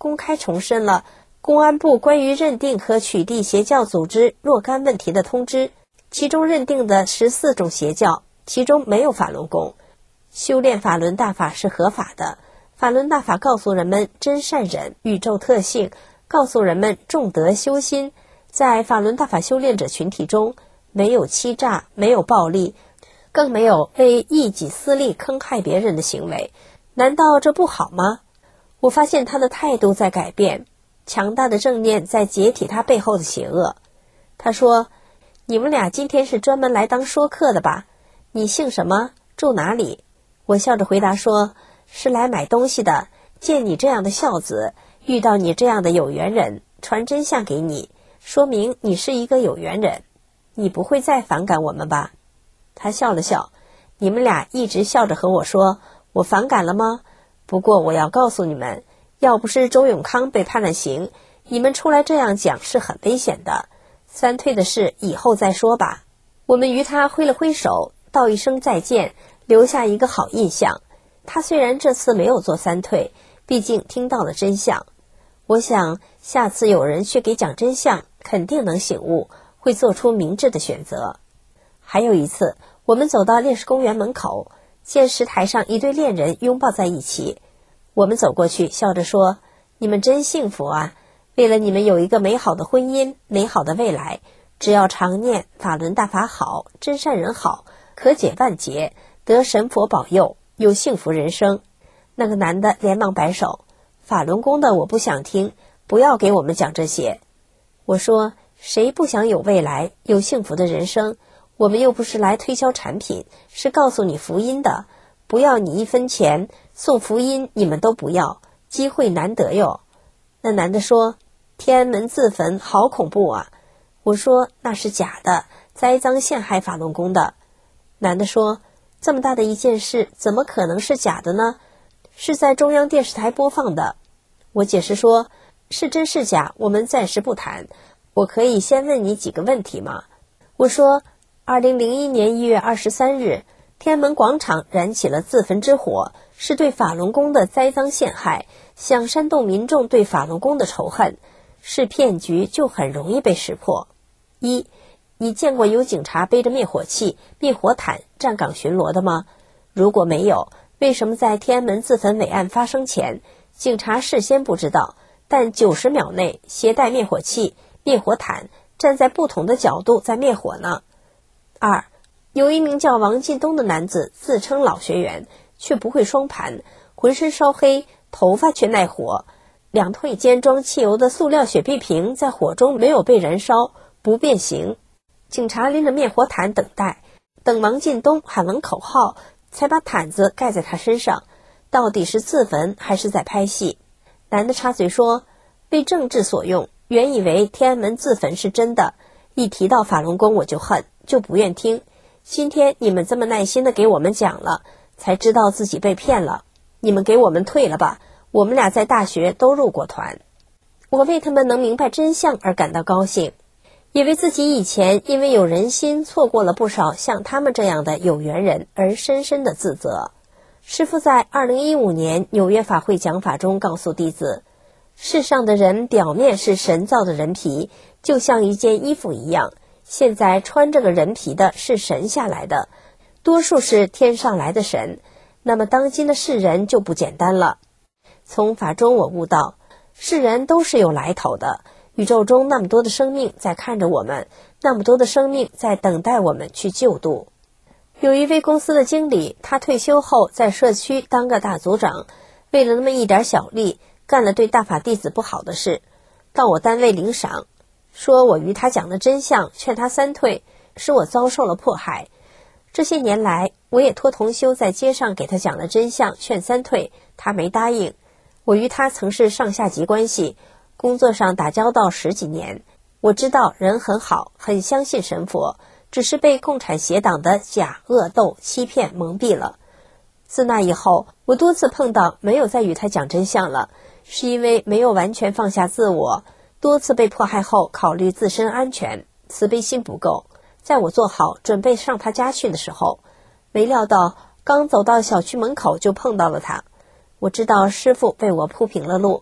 公开重申了公安部关于认定和取缔邪教组织若干问题的通知，其中认定的十四种邪教，其中没有法轮功。修炼法轮大法是合法的，法轮大法告诉人们真善忍、宇宙特性，告诉人们重德修心。在法轮大法修炼者群体中，没有欺诈，没有暴力，更没有为一己私利坑害别人的行为。难道这不好吗？我发现他的态度在改变，强大的正念在解体他背后的邪恶。他说，你们俩今天是专门来当说客的吧？你姓什么？住哪里？我笑着回答说，是来买东西的，见你这样的孝子，遇到你这样的有缘人，传真相给你，说明你是一个有缘人，你不会再反感我们吧？他笑了笑，你们俩一直笑着和我说，我反感了吗？不过我要告诉你们，要不是周永康被判了刑，你们出来这样讲是很危险的。三退的事以后再说吧。我们与他挥了挥手，道一声再见，留下一个好印象。他虽然这次没有做三退，毕竟听到了真相。我想下次有人去给讲真相，肯定能醒悟，会做出明智的选择。还有一次，我们走到烈士公园门口，见石台上一对恋人拥抱在一起。我们走过去，笑着说，你们真幸福啊，为了你们有一个美好的婚姻，美好的未来，只要常念法轮大法好，真善人好，可解万劫，得神佛保佑，有幸福人生。那个男的连忙摆手，法轮功的我不想听，不要给我们讲这些。我说，谁不想有未来，有幸福的人生？我们又不是来推销产品，是告诉你福音的，不要你一分钱，送福音你们都不要，机会难得哟。那男的说，天安门自焚好恐怖啊。我说，那是假的，栽赃陷害法轮功的。男的说，这么大的一件事怎么可能是假的呢？是在中央电视台播放的。我解释说，是真是假我们暂时不谈，我可以先问你几个问题吗？我说，二零零一年一月二十三日，天安门广场燃起了自焚之火，是对法轮功的栽赃陷害，想煽动民众对法轮功的仇恨，是骗局就很容易被识破。一，你见过有警察背着灭火器、灭火毯站岗巡逻的吗？如果没有，为什么在天安门自焚伟案发生前，警察事先不知道，但九十秒内携带灭火器、灭火毯，站在不同的角度在灭火呢？二，有一名叫王进东的男子自称老学员，却不会双盘，浑身烧黑，头发却耐火，两腿间装汽油的塑料雪碧瓶在火中没有被燃烧，不变形。警察拎着灭火毯等待，等王进东喊完口号，才把毯子盖在他身上。到底是自焚还是在拍戏？男的插嘴说，被政治所用，原以为天安门自焚是真的，一提到法轮功我就恨，就不愿听。今天你们这么耐心的给我们讲了，才知道自己被骗了。你们给我们退了吧，我们俩在大学都入过团。我为他们能明白真相而感到高兴，也为自己以前因为有人心错过了不少像他们这样的有缘人而深深的自责。师父在二零一五年纽约法会讲法中告诉弟子，世上的人表面是神造的人皮，就像一件衣服一样，现在穿这个人皮的是神下来的，多数是天上来的神，那么当今的世人就不简单了。从法中我悟到，世人都是有来头的，宇宙中那么多的生命在看着我们，那么多的生命在等待我们去救度。有一位公司的经理，他退休后在社区当个大组长，为了那么一点小利，干了对大法弟子不好的事，到我单位领赏，说我与他讲了真相，劝他三退，使我遭受了迫害。这些年来，我也托同修在街上给他讲了真相，劝三退，他没答应。我与他曾是上下级关系，工作上打交道十几年，我知道人很好，很相信神佛，只是被共产邪党的假恶斗欺骗蒙蔽了。自那以后，我多次碰到没有再与他讲真相了，是因为没有完全放下自我，多次被迫害后考虑自身安全，慈悲心不够。在我做好准备上他家去的时候，没料到刚走到小区门口就碰到了他。我知道师父为我铺平了路，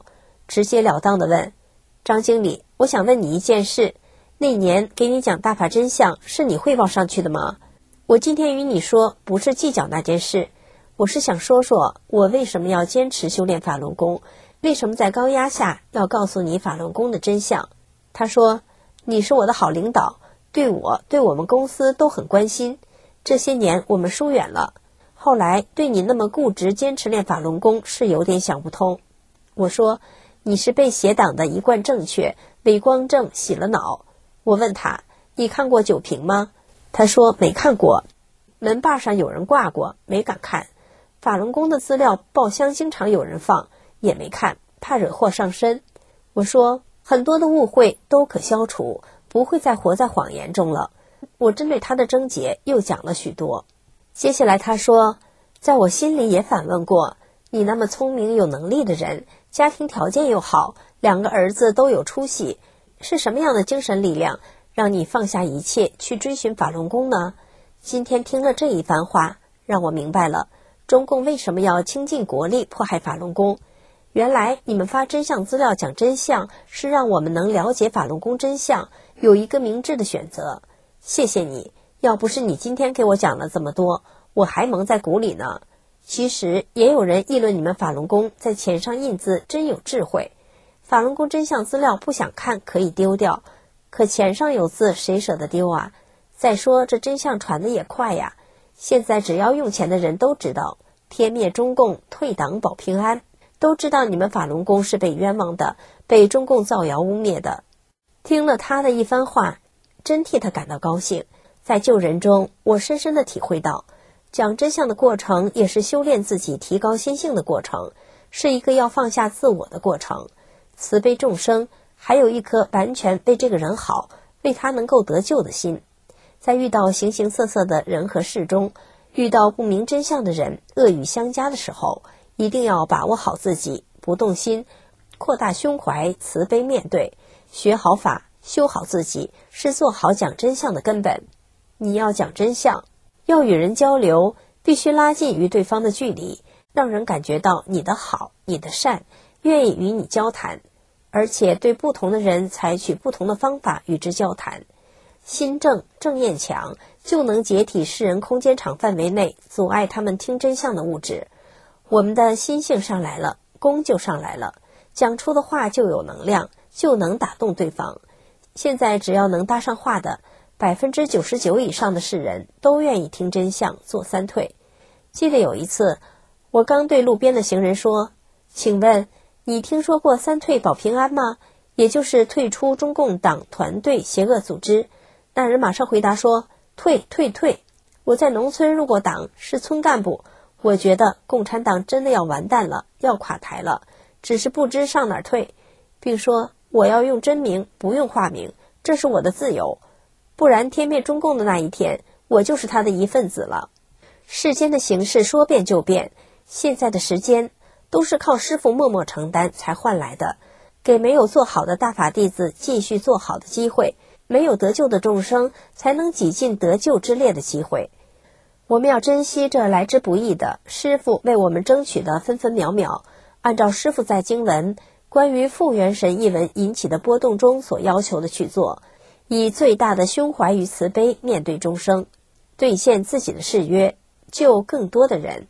直截了当地问：张经理，我想问你一件事，那年给你讲大法真相是你汇报上去的吗？我今天与你说不是计较那件事，我是想说说我为什么要坚持修炼法轮功，为什么在高压下要告诉你法轮功的真相。他说，你是我的好领导，对我对我们公司都很关心，这些年我们疏远了，后来对你那么固执坚持练法轮功是有点想不通。我说，你是被邪党的一贯正确伪光正洗了脑。我问他，你看过酒瓶吗？他说没看过，门把上有人挂过，没敢看。法轮功的资料报箱经常有人放，也没看，怕惹祸上身。我说，很多的误会都可消除，不会再活在谎言中了。我针对他的症结又讲了许多。接下来他说，在我心里也反问过，你那么聪明有能力的人，家庭条件又好，两个儿子都有出息，是什么样的精神力量让你放下一切去追寻法轮功呢？今天听了这一番话，让我明白了中共为什么要倾尽国力迫害法轮功。原来你们发真相资料讲真相，是让我们能了解法轮功真相，有一个明智的选择。谢谢你，要不是你今天给我讲了这么多，我还蒙在鼓里呢。其实也有人议论你们法轮功在钱上印字真有智慧，法轮功真相资料不想看可以丢掉，可钱上有字谁舍得丢啊？再说这真相传的也快呀，现在只要用钱的人都知道，天灭中共，退党保平安，都知道你们法轮功是被冤枉的，被中共造谣污蔑的。听了他的一番话，真替他感到高兴。在救人中，我深深地体会到，讲真相的过程也是修炼自己提高心性的过程，是一个要放下自我的过程。慈悲众生，还有一颗完全为这个人好，为他能够得救的心。在遇到形形色色的人和事中，遇到不明真相的人恶语相加的时候，一定要把握好自己，不动心，扩大胸怀，慈悲面对，学好法，修好自己，是做好讲真相的根本。你要讲真相，要与人交流，必须拉近与对方的距离，让人感觉到你的好，你的善，愿意与你交谈，而且对不同的人采取不同的方法与之交谈。心正，正念强，就能解体世人空间场范围内阻碍他们听真相的物质。我们的心性上来了，功就上来了，讲出的话就有能量，就能打动对方。现在只要能搭上话的，百分之九十九以上的世人都愿意听真相，做三退。记得有一次，我刚对路边的行人说，请问你听说过三退保平安吗？也就是退出中共党团队邪恶组织。那人马上回答说，退退退，我在农村入过党，是村干部，我觉得共产党真的要完蛋了，要垮台了，只是不知上哪儿退，并说我要用真名，不用化名，这是我的自由，不然天灭中共的那一天，我就是他的一份子了。世间的形势说变就变，现在的时间都是靠师父默默承担才换来的，给没有做好的大法弟子继续做好的机会，没有得救的众生才能挤进得救之列的机会。我们要珍惜这来之不易的师父为我们争取的分分秒秒，按照师父在经文关于复原神一文引起的波动中所要求的去做，以最大的胸怀与慈悲面对众生，兑现自己的誓约，救更多的人。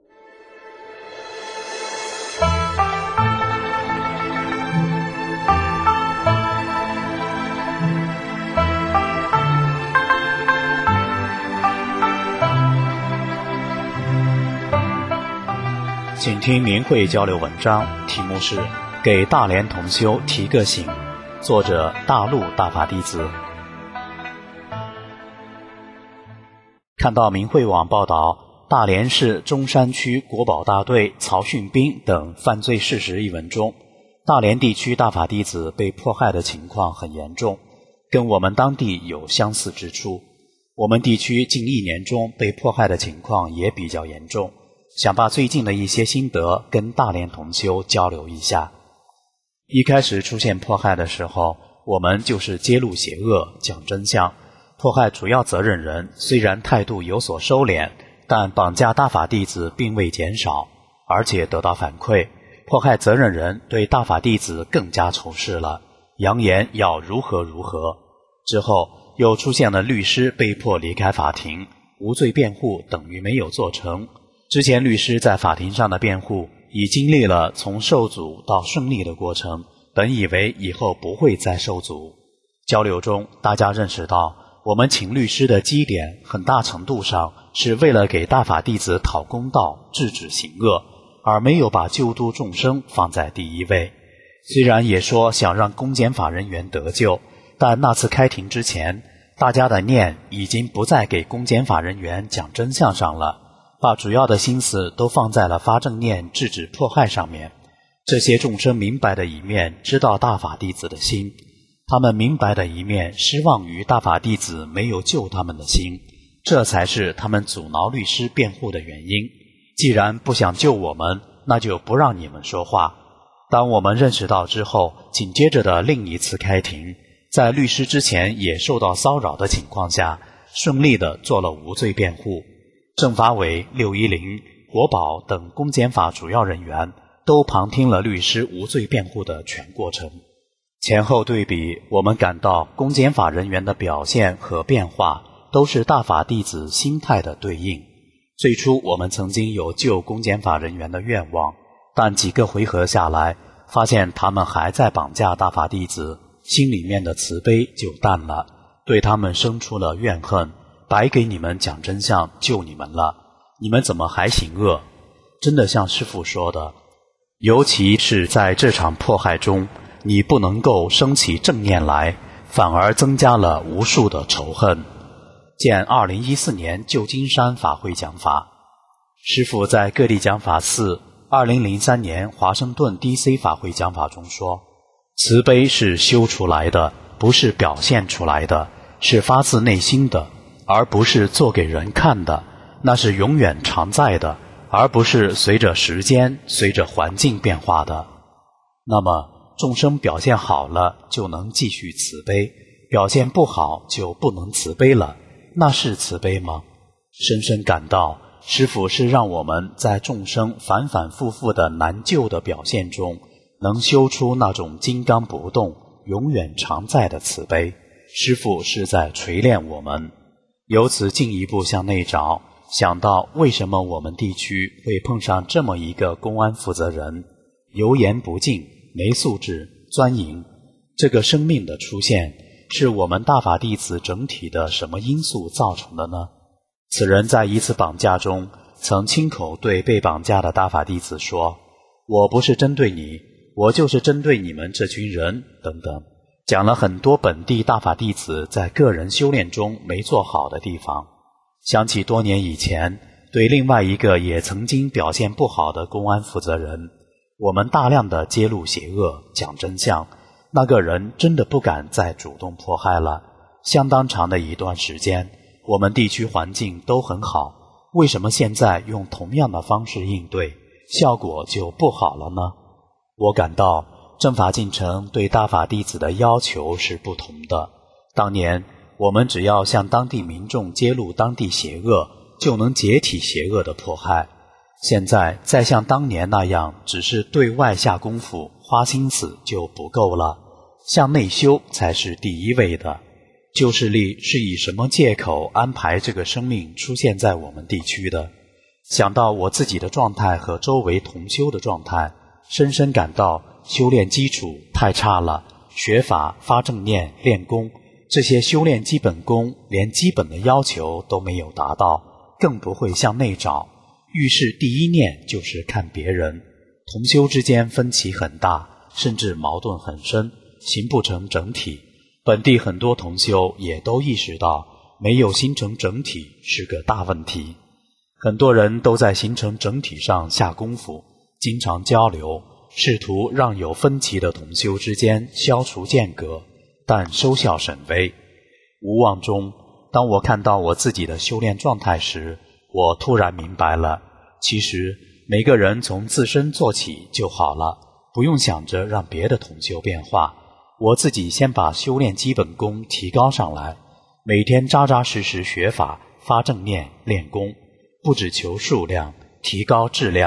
请听明慧交流文章，题目是给大连同修提个醒，作者大陆大法弟子。看到明慧网报道大连市中山区国保大队曹训兵等犯罪事实一文中，大连地区大法弟子被迫害的情况很严重，跟我们当地有相似之处。我们地区近一年中被迫害的情况也比较严重，想把最近的一些心得跟大连同修交流一下。一开始出现迫害的时候，我们就是揭露邪恶，讲真相。迫害主要责任人虽然态度有所收敛，但绑架大法弟子并未减少，而且得到反馈， 迫害责任人对大法弟子更加仇视了，扬言要如何如何。之后又出现了律师被迫离开法庭，无罪辩护等于没有做成。之前律师在法庭上的辩护已经历了从受阻到顺利的过程，本以为以后不会再受阻。交流中大家认识到，我们请律师的基点很大程度上是为了给大法弟子讨公道，制止行恶，而没有把救度众生放在第一位。虽然也说想让公检法人员得救，但那次开庭之前，大家的念已经不再给公检法人员讲真相上了，把主要的心思都放在了发正念制止迫害上面。这些众生明白的一面知道大法弟子的心，他们明白的一面失望于大法弟子没有救他们的心，这才是他们阻挠律师辩护的原因。既然不想救我们，那就不让你们说话。当我们认识到之后，紧接着的另一次开庭，在律师之前也受到骚扰的情况下，顺利地做了无罪辩护。政法委、六一零、国保等公检法主要人员都旁听了律师无罪辩护的全过程。前后对比，我们感到公检法人员的表现和变化都是大法弟子心态的对应。最初我们曾经有救公检法人员的愿望，但几个回合下来，发现他们还在绑架大法弟子，心里面的慈悲就淡了，对他们生出了怨恨，白给你们讲真相救你们了，你们怎么还行恶？真的像师父说的，尤其是在这场迫害中，你不能够升起正念来，反而增加了无数的仇恨。见二零一四年旧金山法会讲法，师父在各地讲法四二零零三年华盛顿 D C 法会讲法中说，慈悲是修出来的，不是表现出来的，是发自内心的，而不是做给人看的，那是永远常在的，而不是随着时间随着环境变化的。那么众生表现好了就能继续慈悲，表现不好就不能慈悲了，那是慈悲吗？深深感到师父是让我们在众生反反复复的难救的表现中，能修出那种金刚不动永远常在的慈悲。师父是在锤炼我们，由此进一步向内找，想到为什么我们地区会碰上这么一个公安负责人，油盐不进，没素质，钻营。这个生命的出现是我们大法弟子整体的什么因素造成的呢？此人在一次绑架中曾亲口对被绑架的大法弟子说，我不是针对你，我就是针对你们这群人等等，讲了很多本地大法弟子在个人修炼中没做好的地方。想起多年以前对另外一个也曾经表现不好的公安负责人，我们大量的揭露邪恶，讲真相，那个人真的不敢再主动迫害了。相当长的一段时间，我们地区环境都很好，为什么现在用同样的方式应对，效果就不好了呢？我感到正法进程对大法弟子的要求是不同的。当年我们只要向当地民众揭露当地邪恶，就能解体邪恶的迫害。现在再像当年那样只是对外下功夫，花心思就不够了，向内修才是第一位的。旧势力是以什么借口安排这个生命出现在我们地区的？想到我自己的状态和周围同修的状态，深深感到修炼基础太差了，学法、发正念、练功，这些修炼基本功连基本的要求都没有达到，更不会向内找。遇事第一念就是看别人，同修之间分歧很大，甚至矛盾很深，形不成整体。本地很多同修也都意识到，没有形成整体是个大问题。很多人都在形成整体上下功夫，经常交流，试图让有分歧的同修之间消除间隔，但收效甚微。无望中，当我看到我自己的修炼状态时，我突然明白了，其实每个人从自身做起就好了，不用想着让别的同修变化。我自己先把修炼基本功提高上来，每天扎扎实实学法、发正念、练功，不只求数量，提高质量，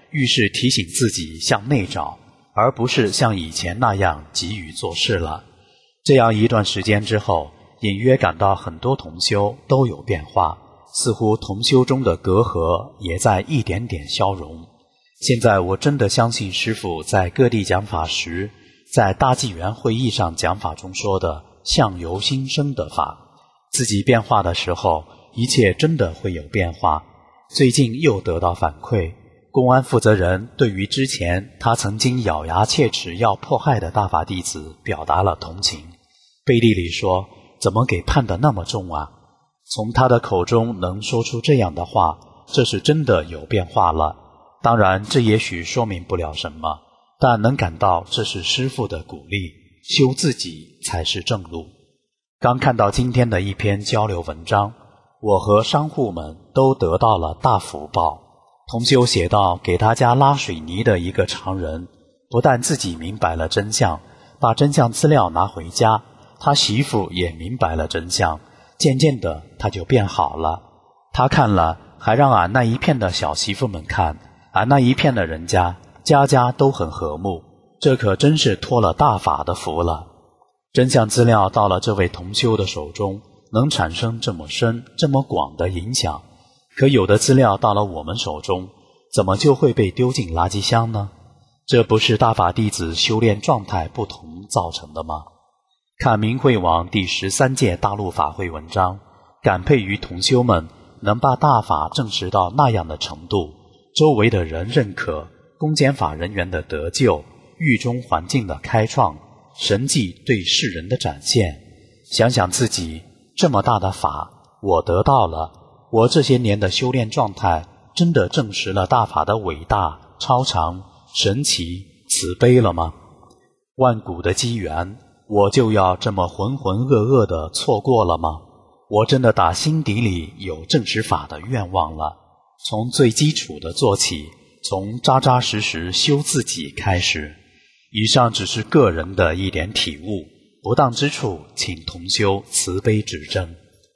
愈是提醒自己向内找，而不是像以前那样急于做事了。这样一段时间之后，隐约感到很多同修都有变化，似乎同修中的隔阂也在一点点消融。现在我真的相信师父在各地讲法时，在大纪元会议上讲法中说的相由心生的法，自己变化的时候，一切真的会有变化。最近又得到反馈，公安负责人对于之前他曾经咬牙切齿要迫害的大法弟子表达了同情，背地里说怎么给判得那么重啊？从他的口中能说出这样的话，这是真的有变化了。当然这也许说明不了什么，但能感到这是师父的鼓励，修自己才是正路。刚看到今天的一篇交流文章，我和商户们都得到了大福报。同修写道，给他家拉水泥的一个常人，不但自己明白了真相，把真相资料拿回家，他媳妇也明白了真相，渐渐的他就变好了。他看了，还让俺那一片的小媳妇们看，俺那一片的人家家家都很和睦，这可真是托了大法的福了。真相资料到了这位同修的手中，能产生这么深这么广的影响，可有的资料到了我们手中，怎么就会被丢进垃圾箱呢？这不是大法弟子修炼状态不同造成的吗？看明慧网第十三届大陆法会文章，感佩于同修们能把大法证实到那样的程度，周围的人认可，公检法人员的得救，狱中环境的开创，神迹对世人的展现。想想自己这么大的法，我得到了，我这些年的修炼状态真的证实了大法的伟大、超常、神奇、慈悲了吗？万古的机缘，我就要这么浑浑噩噩地错过了吗？我真的打心底里有证实法的愿望了，从最基础的做起，从扎扎实实修自己开始。以上只是个人的一点体悟，不当之处请同修慈悲指正。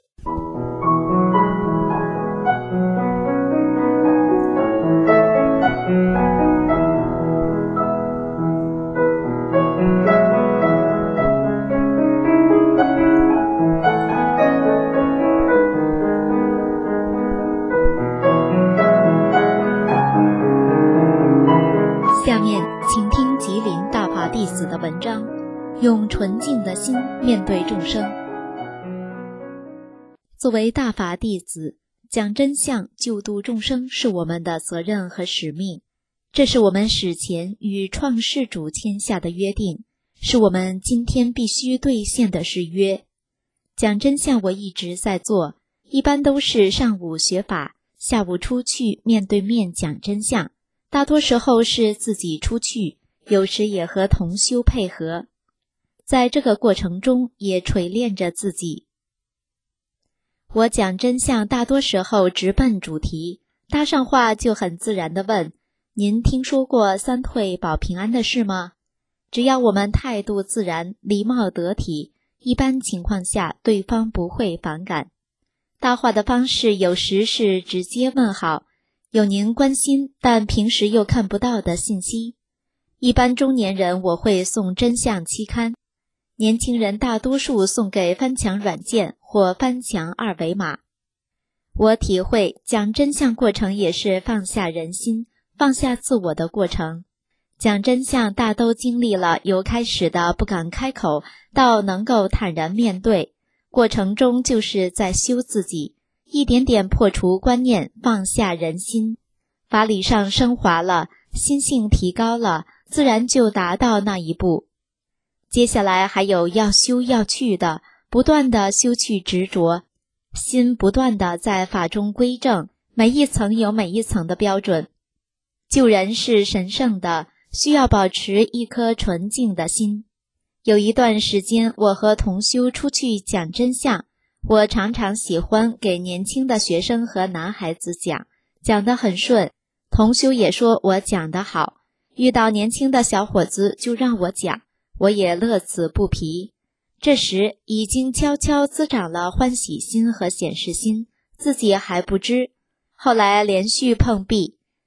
下面请听吉林大法弟子的文章，用纯净的心面对众生。作为大法弟子，讲真相救度众生是我们的责任和使命，这是我们史前与创世主签下的约定，是我们今天必须兑现的誓约。讲真相我一直在做，一般都是上午学法，下午出去面对面讲真相，大多时候是自己出去，有时也和同修配合。在这个过程中也锤炼着自己。我讲真相大多时候直奔主题，搭上话就很自然地问，您听说过三退保平安的事吗？只要我们态度自然，礼貌得体，一般情况下对方不会反感。搭话的方式有时是直接问好，有您关心但平时又看不到的信息。一般中年人我会送真相期刊，年轻人大多数送给翻墙软件或翻墙二维码。我体会讲真相过程也是放下人心，放下自我的过程。讲真相大都经历了由开始的不敢开口到能够坦然面对，过程中就是在修自己，一点点破除观念，放下人心。法理上升华了，心性提高了，自然就达到那一步。接下来还有要修要去的，不断的修去执着，心不断的在法中归正，每一层有每一层的标准。救人是神圣的，需要保持一颗纯净的心。有一段时间我和同修出去讲真相，我常常喜欢给年轻的学生和男孩子讲，讲得很顺，同修也说我讲得好，遇到年轻的小伙子就让我讲，我也乐此不疲。这时已经悄悄滋长了欢喜心和显示心，自己还不知。后来连续碰壁，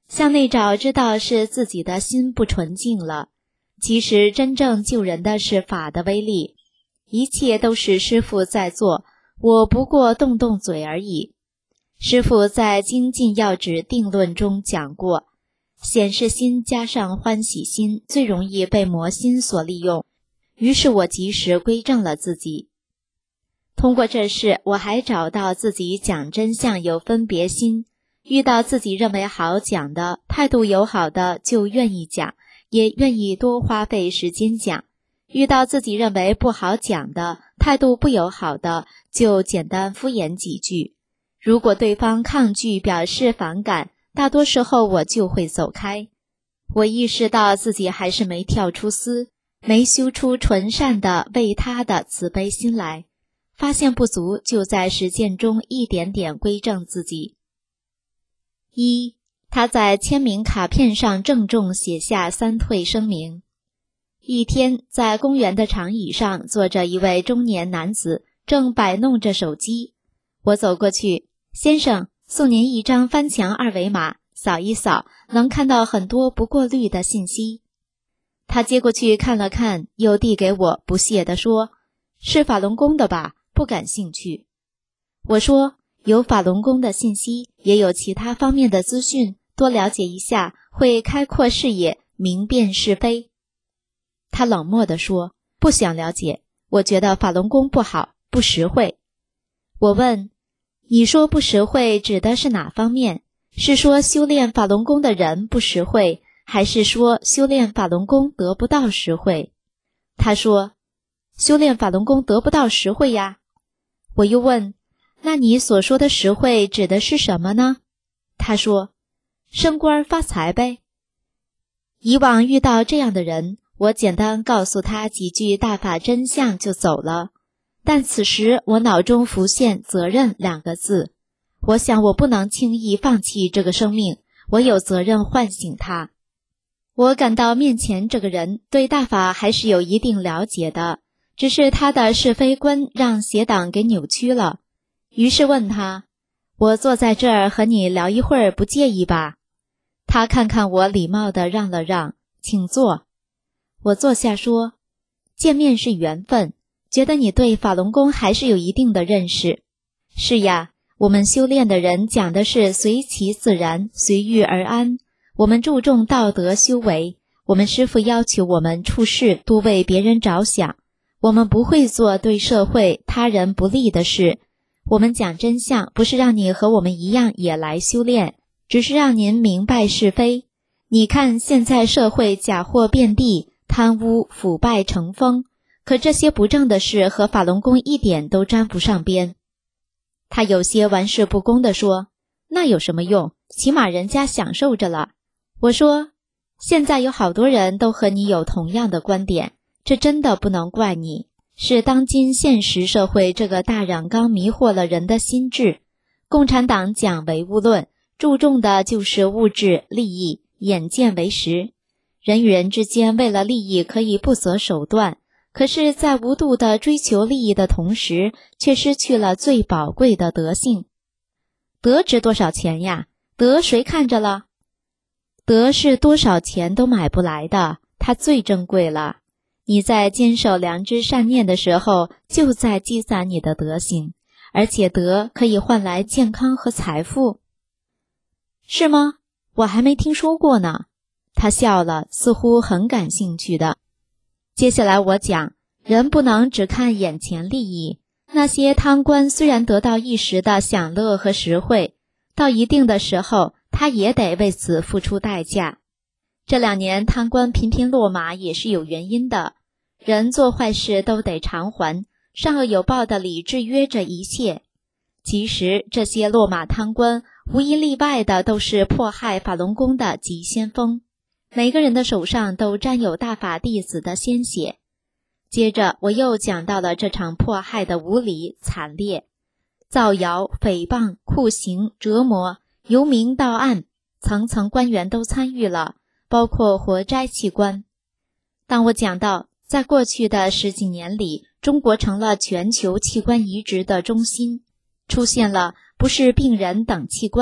向内找，知道是自己的心不纯净了。其实真正救人的是法的威力，一切都是师父在做，我不过动动嘴而已。师父在《精进要旨定论》中讲过，显示心加上欢喜心最容易被魔心所利用，于是我及时归正了自己。通过这事，我还找到自己讲真相有分别心，遇到自己认为好讲的，态度友好的就愿意讲，也愿意多花费时间讲；遇到自己认为不好讲的，态度不友好的，就简单敷衍几句。如果对方抗拒表示反感，大多时候我就会走开。我意识到自己还是没跳出丝，没修出纯善的为他的慈悲心来，发现不足，就在实践中一点点归正自己。一，他在签名卡片上郑重写下三退声明。一天，在公园的长椅上坐着一位中年男子，正摆弄着手机。我走过去，先生，送您一张翻墙二维码，扫一扫，能看到很多不过滤的信息。他接过去看了看，又递给我，不屑地说，是法轮功的吧？不感兴趣。我说，有法轮功的信息，也有其他方面的资讯，多了解一下，会开阔视野，明辨是非。他冷漠地说，不想了解，我觉得法轮功不好，不实惠。我问，你说不实惠指的是哪方面？是说修炼法轮功的人不实惠，还是说修炼法轮功得不到实惠？他说，修炼法轮功得不到实惠呀。我又问，那你所说的实惠指的是什么呢？他说，升官发财呗。以往遇到这样的人，我简单告诉他几句大法真相就走了。但此时我脑中浮现责任两个字，我想我不能轻易放弃这个生命，我有责任唤醒他。我感到面前这个人对大法还是有一定了解的，只是他的是非观让邪党给扭曲了。于是问他，我坐在这儿和你聊一会儿不介意吧？他看看我，礼貌地让了让，请坐。我坐下说，见面是缘分，觉得你对法轮功还是有一定的认识。是呀，我们修炼的人讲的是随其自然，随遇而安。我们注重道德修为，我们师父要求我们处事多为别人着想，我们不会做对社会他人不利的事。我们讲真相，不是让你和我们一样也来修炼，只是让您明白是非。你看现在社会假货遍地，贪污腐败成风，可这些不正的事和法轮功一点都沾不上边。他有些玩世不恭地说，那有什么用？起码人家享受着了。我说，现在有好多人都和你有同样的观点，这真的不能怪你，是当今现实社会这个大染缸迷惑了人的心智。共产党讲唯物论，注重的就是物质利益，眼见为实。人与人之间为了利益可以不择手段，可是在无度的追求利益的同时，却失去了最宝贵的德性。德值多少钱呀？德谁看着了？德是多少钱都买不来的，它最珍贵了。你在坚守良知善念的时候，就在积攒你的德行，而且德可以换来健康和财富。是吗？我还没听说过呢。他笑了，似乎很感兴趣的。接下来我讲，人不能只看眼前利益，那些贪官虽然得到一时的享乐和实惠，到一定的时候，他也得为此付出代价。这两年贪官频频落马也是有原因的，人做坏事都得偿还，善恶有报的理制约着一切。其实这些落马贪官无一例外的都是迫害法轮功的急先锋，每个人的手上都沾有大法弟子的鲜血。接着我又讲到了这场迫害的无理惨烈，造谣、诽谤、酷刑、折磨，由明到暗，层层官员都参与了，包括活摘器官。当我讲到在过去的十几年里，中国成了全球器官移植的中心，出现了不是病人等器官，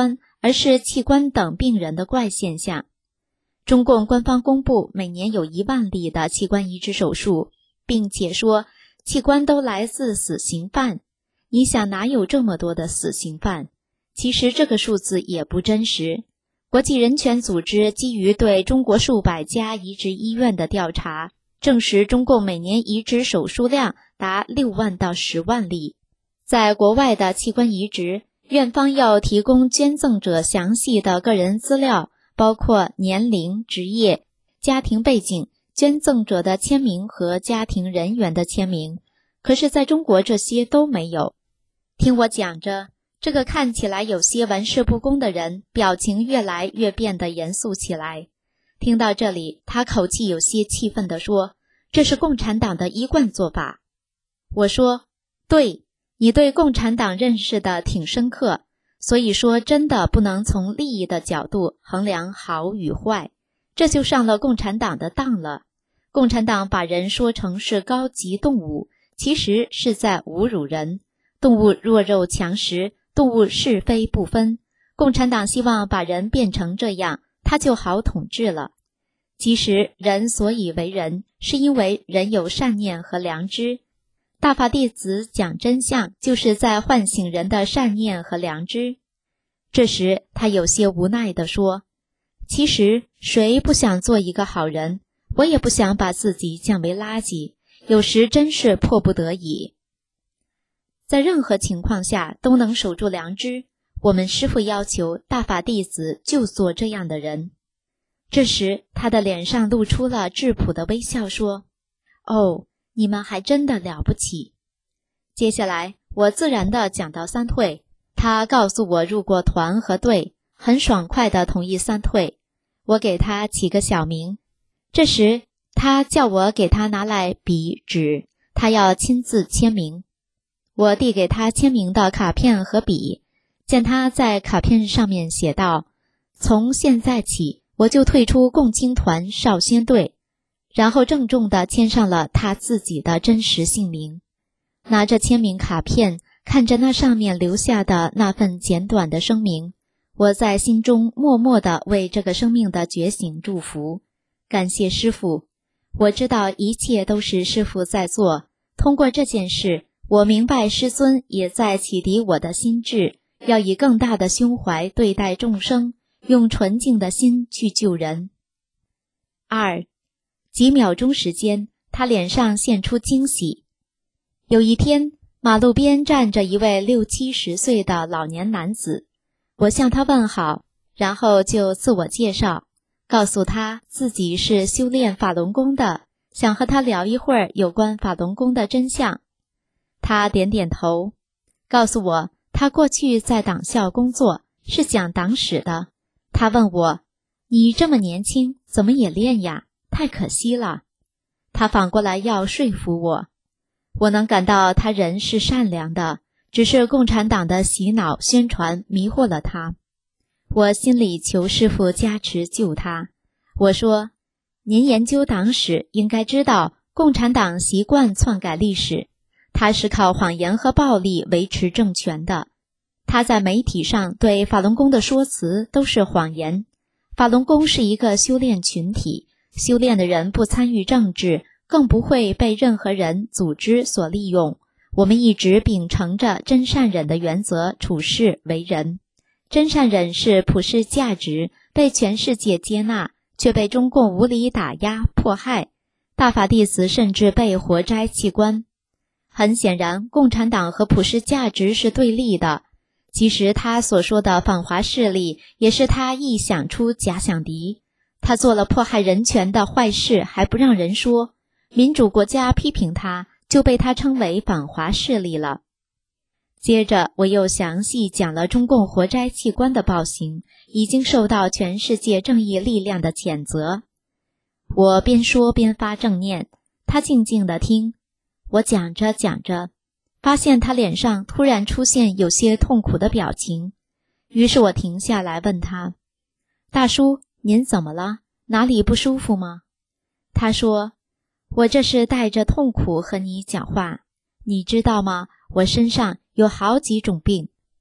而是器官等病人的怪现象。中共官方公布每年有一万例的器官移植手术，并且说器官都来自死刑犯。你想哪有这么多的死刑犯？其实这个数字也不真实。国际人权组织基于对中国数百家移植医院的调查，证实中共每年移植手术量达六万到十万例。在国外的器官移植，院方要提供捐赠者详细的个人资料，包括年龄、职业、家庭背景、捐赠者的签名和家庭人员的签名。可是在中国这些都没有。听我讲着，这个看起来有些玩世不恭的人，表情越来越变得严肃起来。听到这里，他口气有些气愤地说，这是共产党的一贯做法。我说，对，你对共产党认识的挺深刻，所以说真的不能从利益的角度衡量好与坏，这就上了共产党的当了。共产党把人说成是高级动物，其实是在侮辱人。动物弱肉强食，动物是非不分。共产党希望把人变成这样，他就好统治了。其实人所以为人，是因为人有善念和良知。大法弟子讲真相，就是在唤醒人的善念和良知。这时他有些无奈地说，其实谁不想做一个好人，我也不想把自己降为垃圾，有时真是迫不得已。在任何情况下都能守住良知，我们师父要求大法弟子就做这样的人。这时他的脸上露出了质朴的微笑，说，哦，你们还真的了不起。接下来我自然地讲到三退，他告诉我入过团和队，很爽快地同意三退。我给他起个小名，这时他叫我给他拿来笔纸，他要亲自签名。我递给他签名的卡片和笔，见他在卡片上面写道，从现在起我就退出共青团少先队，然后郑重地签上了他自己的真实姓名。拿着签名卡片，看着那上面留下的那份简短的声明，我在心中默默地为这个生命的觉醒祝福，感谢师父。我知道一切都是师父在做，通过这件事，我明白师尊也在启迪我的心智，要以更大的胸怀对待众生，用纯净的心去救人。二，几秒钟时间，他脸上现出惊喜。有一天，马路边站着一位六七十岁的老年男子，我向他问好，然后就自我介绍，告诉他自己是修炼法轮功的，想和他聊一会儿有关法轮功的真相。他点点头，告诉我他过去在党校工作，是讲党史的。他问我，你这么年轻，怎么也练呀？太可惜了。他反过来要说服我。我能感到他人是善良的，只是共产党的洗脑宣传迷惑了他。我心里求师父加持救他。我说，您研究党史应该知道，共产党习惯篡改历史，他是靠谎言和暴力维持政权的。他在媒体上对法轮功的说辞都是谎言。法轮功是一个修炼群体，修炼的人不参与政治，更不会被任何人组织所利用。我们一直秉承着真善忍的原则处事为人。真善忍是普世价值，被全世界接纳，却被中共无理打压迫害。大法弟子甚至被活摘器官。很显然，共产党和普世价值是对立的。其实他所说的反华势力，也是他臆想出假想敌。他做了迫害人权的坏事，还不让人说。民主国家批评他，就被他称为反华势力了。接着我又详细讲了中共活摘器官的暴行，已经受到全世界正义力量的谴责。我边说边发正念，他静静地听。我讲着讲着，发现他脸上突然出现有些痛苦的表情，于是我停下来问他，大叔，您怎么了？哪里不舒服吗？他说，我这是带着痛苦和你讲话，你知道吗？我身上有好几种病。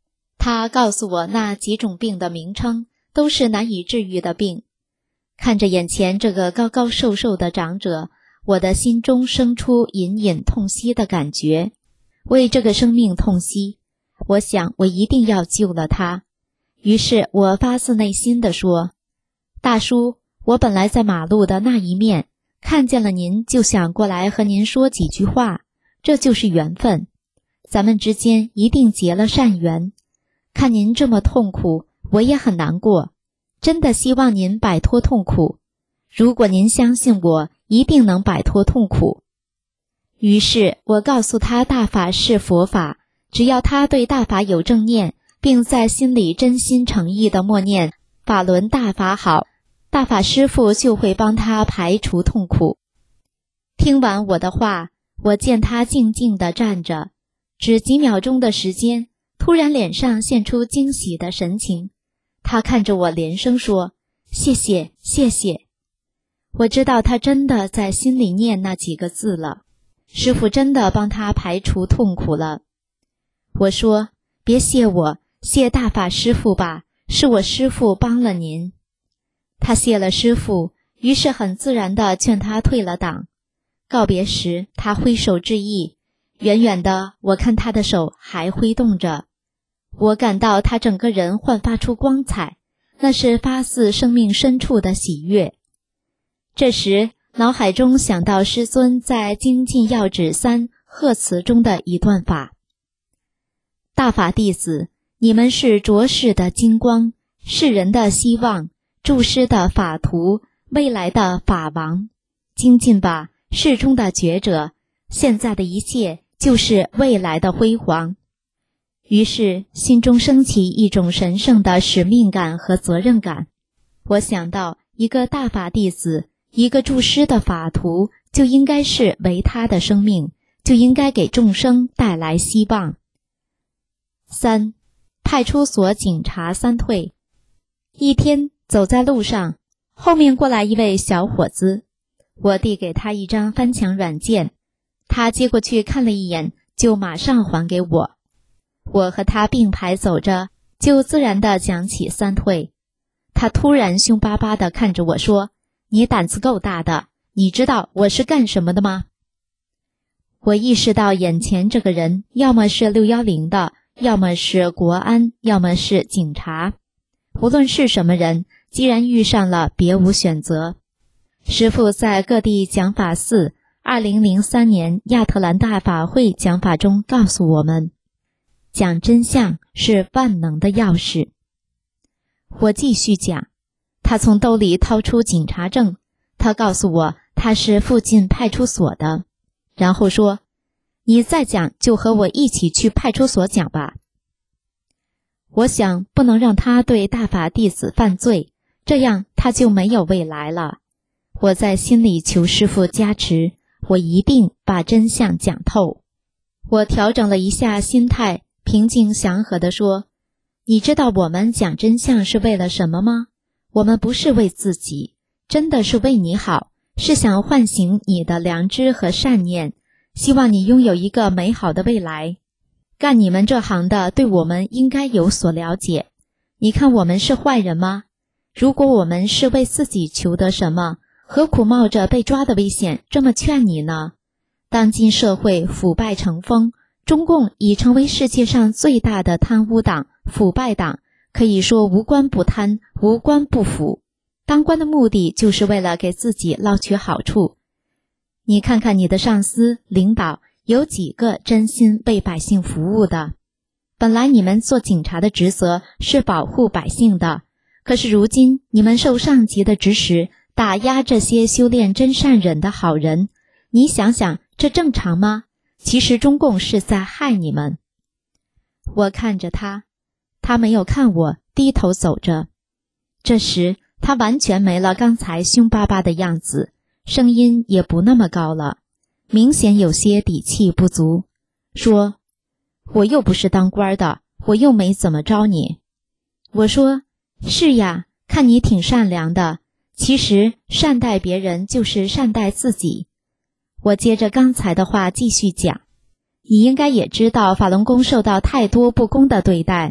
他告诉我那几种病的名称都是难以治愈的病。看着眼前这个高高瘦瘦的长者，我的心中生出隐隐痛惜的感觉，为这个生命痛惜。我想我一定要救了他。于是我发自内心地说，大叔，我本来在马路的那一面看见了您，就想过来和您说几句话，这就是缘分，咱们之间一定结了善缘。看您这么痛苦，我也很难过，真的希望您摆脱痛苦。如果您相信我，一定能摆脱痛苦。于是我告诉他，大法是佛法，只要他对大法有正念，并在心里真心诚意地默念法轮大法好，大法师父就会帮他排除痛苦。听完我的话，我见他静静地站着，只几秒钟的时间，突然脸上现出惊喜的神情。他看着我连声说，谢谢谢谢。我知道他真的在心里念那几个字了，师父真的帮他排除痛苦了。我说，别谢我，谢大法师父吧，是我师父帮了您。他谢了师父，于是很自然地劝他退了党。告别时，他挥手致意，远远的我看他的手还挥动着，我感到他整个人焕发出光彩，那是发自生命深处的喜悦。这时脑海中想到师尊在精进要旨三贺词中的一段法，大法弟子，你们是浊世的金光，世人的希望，诸师的法图，未来的法王。精进吧，世中的觉者，现在的一切就是未来的辉煌。于是心中升起一种神圣的使命感和责任感。我想到，一个大法弟子，一个注师的法图，就应该是为他的生命，就应该给众生带来希望。三，派出所警察三退。一天走在路上，后面过来一位小伙子，我递给他一张翻墙软件，他接过去看了一眼，就马上还给我。我和他并排走着，就自然地讲起三退。他突然凶巴巴地看着我说，你胆子够大的，你知道我是干什么的吗？我意识到眼前这个人要么是六一零的，要么是国安，要么是警察。无论是什么人，既然遇上了，别无选择。师父在各地讲法寺二零零三年亚特兰大法会讲法中告诉我们，讲真相是万能的钥匙。我继续讲，他从兜里掏出警察证，他告诉我他是附近派出所的，然后说，你再讲就和我一起去派出所讲吧。我想不能让他对大法弟子犯罪，这样他就没有未来了。我在心里求师父加持，我一定把真相讲透。我调整了一下心态，平静祥和地说，你知道我们讲真相是为了什么吗？我们不是为自己，真的是为你好，是想唤醒你的良知和善念，希望你拥有一个美好的未来。干你们这行的对我们应该有所了解，你看我们是坏人吗？如果我们是为自己求得什么，何苦冒着被抓的危险这么劝你呢？当今社会腐败成风，中共已成为世界上最大的贪污党、腐败党，可以说无官不贪，无官不腐。当官的目的就是为了给自己捞取好处。你看看你的上司、领导，有几个真心为百姓服务的？本来你们做警察的职责是保护百姓的，可是如今你们受上级的指使，打压这些修炼真善忍的好人，你想想，这正常吗？其实中共是在害你们。我看着他，他没有看我，低头走着。这时他完全没了刚才凶巴巴的样子，声音也不那么高了，明显有些底气不足，说，我又不是当官的，我又没怎么着你。我说，是呀，看你挺善良的，其实善待别人就是善待自己。我接着刚才的话继续讲，你应该也知道法轮功受到太多不公的对待，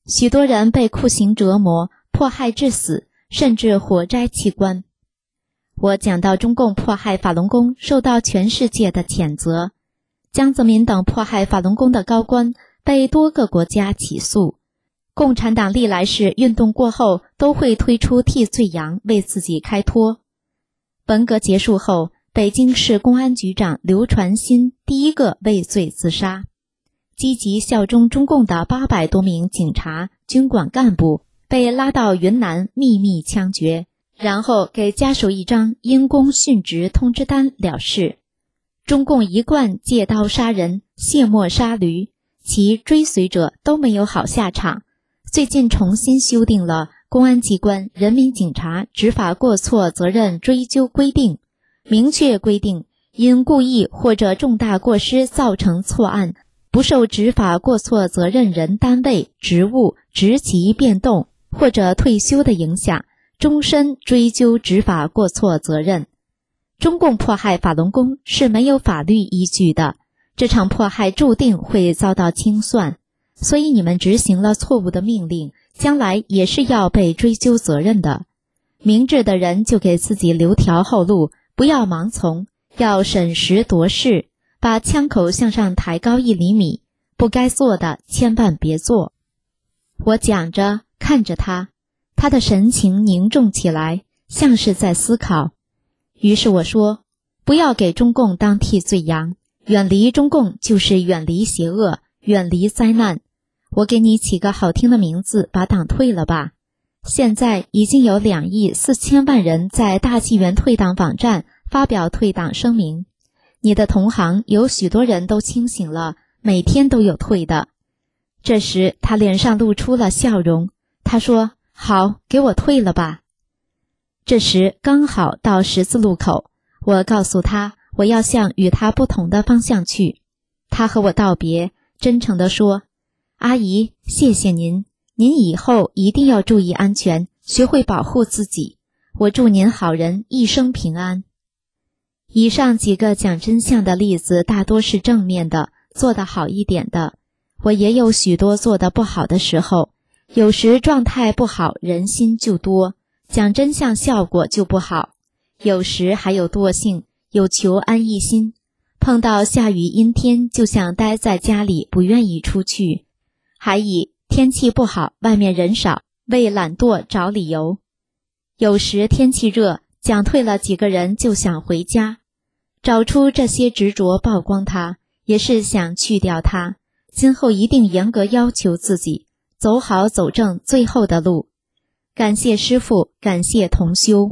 许多人被酷刑折磨、迫害致死，甚至活摘器官。我讲到中共迫害法轮功受到全世界的谴责，江泽民等迫害法轮功的高官被多个国家起诉。共产党历来是运动过后都会推出替罪羊为自己开脱。文革结束后，北京市公安局长刘传新第一个畏罪自杀。积极效忠中共的八百多名警察、军管干部被拉到云南秘密枪决，然后给家属一张因公殉职通知单了事。中共一贯借刀杀人、卸磨杀驴，其追随者都没有好下场。最近重新修订了公安机关人民警察执法过错责任追究规定，明确规定因故意或者重大过失造成错案，不受执法过错责任人单位、职务、职级变动或者退休的影响，终身追究执法过错责任。中共迫害法轮功是没有法律依据的，这场迫害注定会遭到清算，所以你们执行了错误的命令，将来也是要被追究责任的。明智的人就给自己留条后路，不要盲从，要审时度势，把枪口向上抬高一厘米，不该做的千万别做。我讲着看着他，他的神情凝重起来，像是在思考。于是我说，不要给中共当替罪羊，远离中共就是远离邪恶，远离灾难。我给你起个好听的名字，把党退了吧。现在已经有两亿四千万人在大纪元退党网站发表退党声明，你的同行有许多人都清醒了，每天都有退的。这时他脸上露出了笑容，他说，好，给我退了吧。这时刚好到十字路口，我告诉他我要向与他不同的方向去。他和我道别，真诚地说，阿姨，谢谢您，您以后一定要注意安全，学会保护自己。我祝您好人一生平安。以上几个讲真相的例子大多是正面的，做得好一点的。我也有许多做得不好的时候，有时状态不好，人心就多，讲真相效果就不好。有时还有惰性，有求安逸心，碰到下雨阴天就想待在家里，不愿意出去。还以天气不好，外面人少，为懒惰找理由。有时天气热，讲退了几个人就想回家。找出这些执着，曝光它，也是想去掉它。今后一定严格要求自己，走好走正最后的路。感谢师父，感谢同修。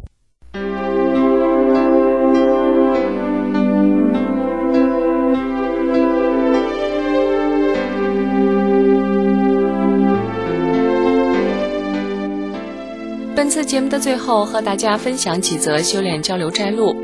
本次节目的最后，和大家分享几则修炼交流摘录。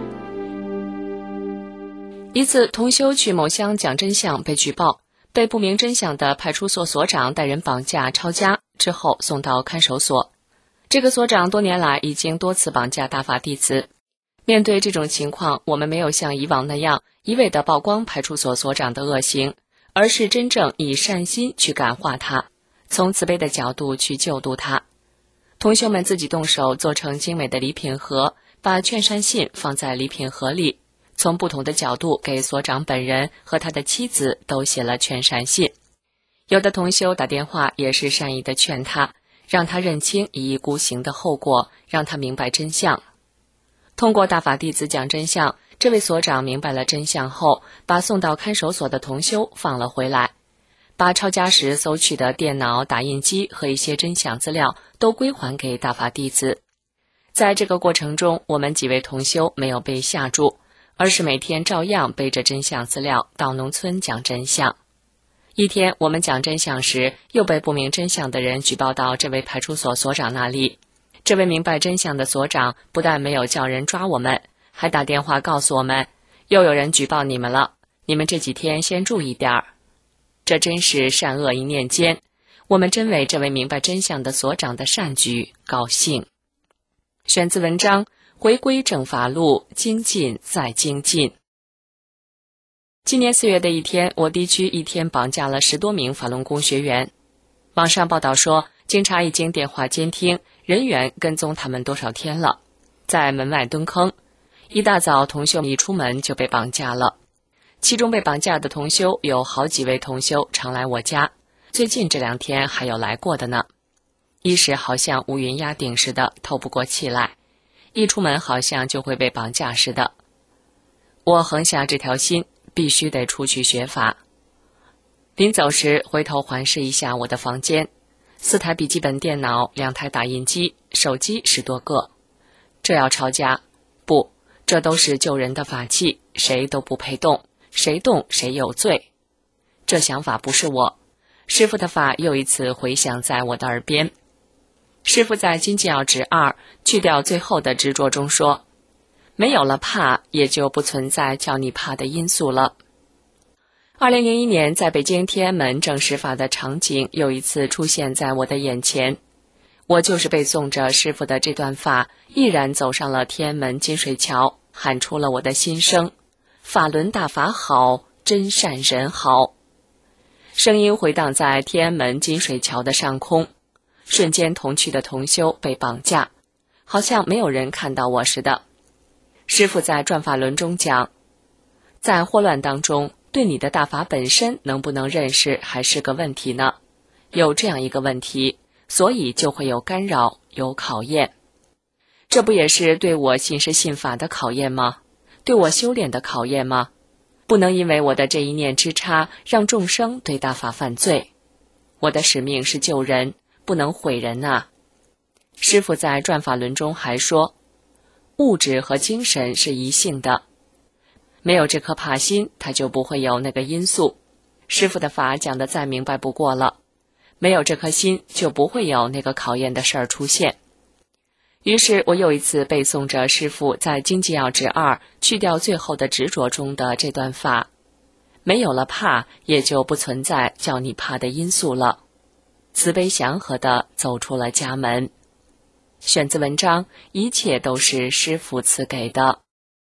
一次同修去某乡讲真相被举报，被不明真相的派出所所长带人绑架抄家之后送到看守所。这个所长多年来已经多次绑架大法弟子。面对这种情况，我们没有像以往那样一味地曝光派出所所长的恶行，而是真正以善心去感化他，从慈悲的角度去救度他。同修们自己动手做成精美的礼品盒，把劝善信放在礼品盒里，从不同的角度给所长本人和他的妻子都写了劝善信。有的同修打电话也是善意的劝他，让他认清一意孤行的后果，让他明白真相。通过大法弟子讲真相，这位所长明白了真相后，把送到看守所的同修放了回来，把抄家时搜取的电脑、打印机和一些真相资料都归还给大法弟子。在这个过程中，我们几位同修没有被吓住，而是每天照样背着真相资料到农村讲真相。一天我们讲真相时，又被不明真相的人举报到这位派出所所长那里。这位明白真相的所长不但没有叫人抓我们，还打电话告诉我们，又有人举报你们了，你们这几天先注意点儿。这真是善恶一念间，我们真为这位明白真相的所长的善举高兴。选自文章《回归正法路，精进再精进》。今年四月的一天，我地区一天绑架了十多名法轮功学员。 网上报道说，警察已经电话监听，人员跟踪他们多少天了，在门外蹲坑。一大早同修一出门就被绑架了。其中被绑架的同修有好几位同修常来我家，最近这两天还有来过的呢。一时好像乌云压顶似的，透不过气来，一出门好像就会被绑架似的。我横下这条心，必须得出去学法。临走时回头环视一下我的房间，四台笔记本电脑，两台打印机，手机十多个。这要抄家？不，这都是救人的法器，谁都不配动，谁动谁有罪。这想法不是我，师父的法又一次回响在我的耳边。师父在《金戒要旨二》去掉最后的执着中说，没有了怕，也就不存在叫你怕的因素了。二零零一年在北京天安门正实法的场景又一次出现在我的眼前，我就是背诵着师父的这段法，毅然走上了天安门金水桥，喊出了我的心声：法轮大法好，真善人好。声音回荡在天安门金水桥的上空，瞬间同去的同修被绑架，好像没有人看到我似的。师父在转法轮中讲，在霍乱当中，对你的大法本身能不能认识还是个问题呢？有这样一个问题，所以就会有干扰，有考验。这不也是对我信师信法的考验吗？对我修炼的考验吗？不能因为我的这一念之差，让众生对大法犯罪。我的使命是救人，不能毁人啊。师父在转法轮中还说，物质和精神是一性的，没有这颗怕心，它就不会有那个因素。师父的法讲得再明白不过了，没有这颗心，就不会有那个考验的事儿出现。于是我又一次背诵着师父在《经济要旨二》去掉最后的执着中的这段法，没有了怕，也就不存在叫你怕的因素了。慈悲祥和地走出了家门。选自文章，一切都是师父赐给的。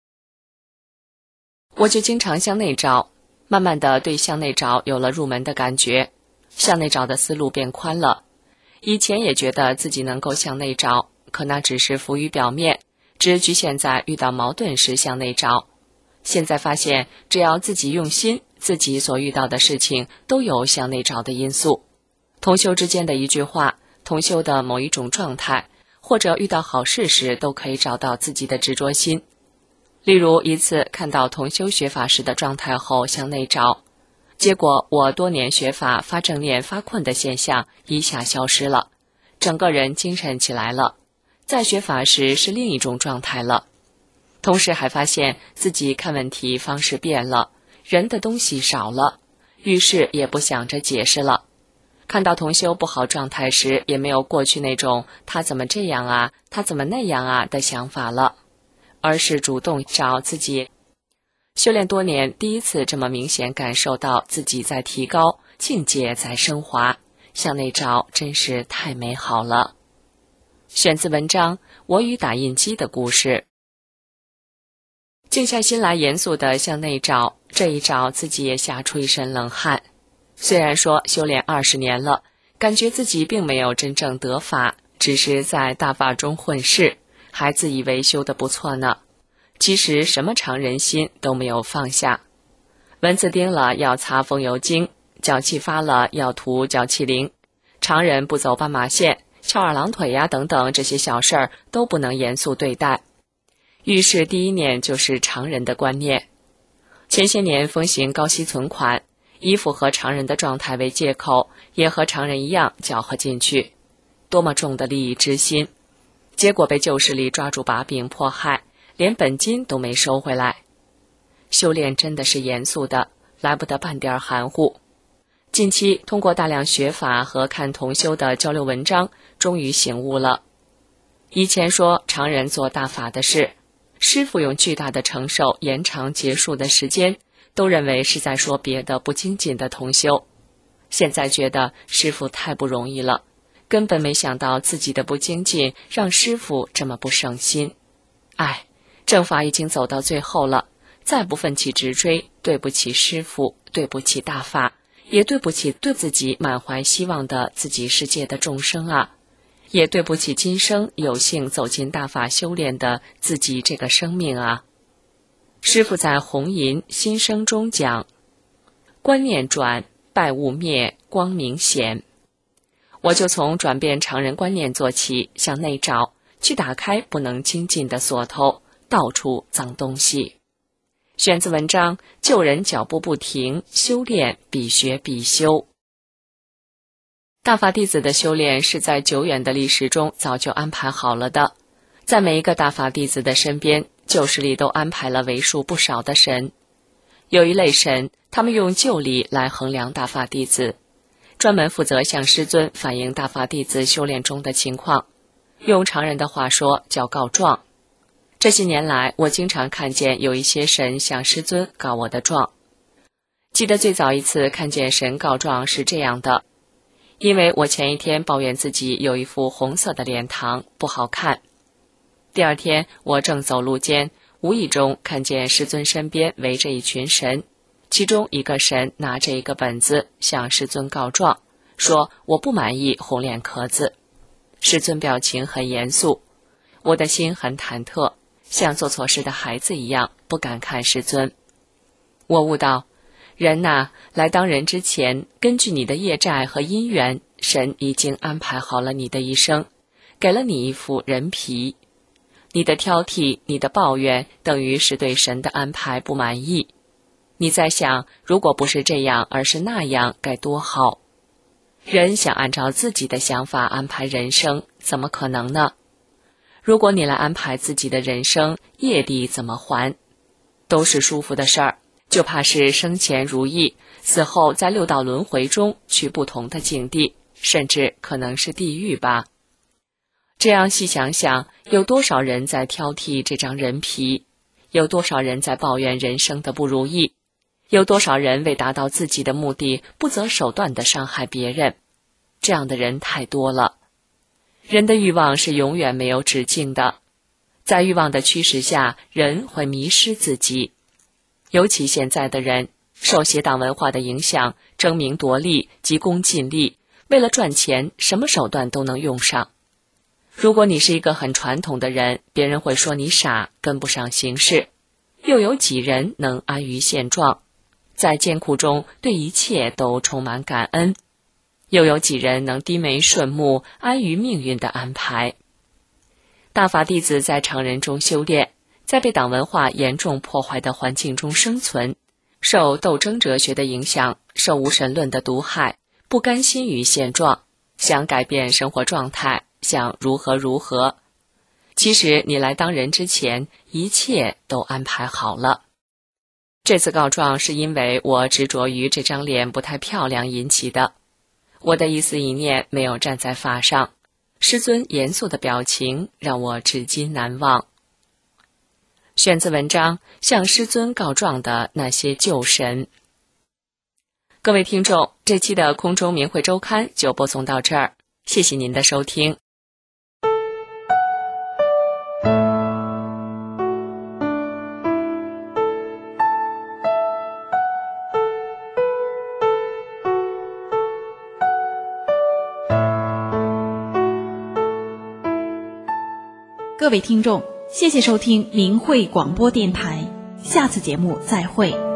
我就经常向内找，慢慢的对向内找有了入门的感觉，向内找的思路变宽了。以前也觉得自己能够向内找，可那只是浮于表面，只局限在遇到矛盾时向内找。现在发现，只要自己用心，自己所遇到的事情都有向内找的因素。同修之间的一句话，同修的某一种状态，或者遇到好事时，都可以找到自己的执着心。例如一次看到同修学法时的状态后向内找，结果我多年学法发正念发困的现象一下消失了，整个人精神起来了，在学法时是另一种状态了。同时还发现自己看问题方式变了，人的东西少了，遇事也不想着解释了。看到同修不好状态时，也没有过去那种他怎么这样啊，他怎么那样啊的想法了，而是主动找自己。修炼多年，第一次这么明显感受到自己在提高，境界在升华，向内找真是太美好了。选自文章《我与打印机的故事》。静下心来严肃地向内找，这一找自己也吓出一身冷汗。虽然说修炼二十年了，感觉自己并没有真正得法，只是在大法中混世，还自以为修得不错呢。其实什么常人心都没有放下，蚊子叮了要擦风油精，脚气发了要涂脚气灵，常人不走斑马线，翘二郎腿呀等等，这些小事儿都不能严肃对待。遇事第一念就是常人的观念。前些年风行高息存款，以符合常人的状态为借口，也和常人一样搅和进去，多么重的利益之心，结果被旧势力抓住把柄迫害，连本金都没收回来。修炼真的是严肃的，来不得半点含糊。近期通过大量学法和看同修的交流文章，终于醒悟了。以前说常人做大法的事，师父用巨大的承受延长结束的时间，都认为是在说别的不精进的同修。现在觉得师父太不容易了，根本没想到自己的不精进让师父这么不省心。唉，正法已经走到最后了，再不奋起直追，对不起师父，对不起大法， 也对不起对自己满怀希望的自己世界的众生啊，也对不起今生有幸走进大法修炼的自己这个生命啊。师父在红银心声中讲，观念转，败物灭，光明显。我就从转变常人观念做起，向内找，去打开不能精进的锁头，到处脏东西。选自文章，救人脚步不停，修炼必学必修。大法弟子的修炼是在久远的历史中早就安排好了的，在每一个大法弟子的身边，旧时里都安排了为数不少的神。有一类神，他们用旧历来衡量大法弟子，专门负责向师尊反映大法弟子修炼中的情况，用常人的话说叫告状。这些年来，我经常看见有一些神向师尊告我的状。记得最早一次看见神告状是这样的，因为我前一天抱怨自己有一副红色的脸庞不好看，第二天我正走路间，无意中看见师尊身边围着一群神，其中一个神拿着一个本子向师尊告状，说我不满意红脸壳子。师尊表情很严肃，我的心很忐忑，像做错事的孩子一样，不敢看师尊。我悟到，人呐，来当人之前，根据你的业债和因缘，神已经安排好了你的一生，给了你一副人皮。你的挑剔，你的抱怨，等于是对神的安排不满意。你在想，如果不是这样，而是那样，该多好。人想按照自己的想法安排人生，怎么可能呢？如果你来安排自己的人生，业力怎么还？都是舒服的事儿，就怕是生前如意，死后在六道轮回中去不同的境地，甚至可能是地狱吧。这样细想想，有多少人在挑剔这张人皮？有多少人在抱怨人生的不如意？有多少人为达到自己的目的，不择手段地伤害别人？这样的人太多了。人的欲望是永远没有止境的，在欲望的驱使下，人会迷失自己。尤其现在的人，受邪党文化的影响，争名夺利，急功近利，为了赚钱，什么手段都能用上。如果你是一个很传统的人，别人会说你傻，跟不上形势。又有几人能安于现状，在艰苦中对一切都充满感恩？又有几人能低眉顺目，安于命运的安排？大法弟子在常人中修炼，在被党文化严重破坏的环境中生存，受斗争哲学的影响，受无神论的毒害，不甘心于现状，想改变生活状态，想如何如何。其实你来当人之前，一切都安排好了。这次告状是因为我执着于这张脸不太漂亮引起的，我的一思一念没有站在法上，师尊严肃的表情让我至今难忘。选自文章《向师尊告状的那些旧神》。各位听众，这期的空中明慧周刊就播送到这儿，谢谢您的收听。 各位听众，谢谢收听明慧广播电台，下次节目再会。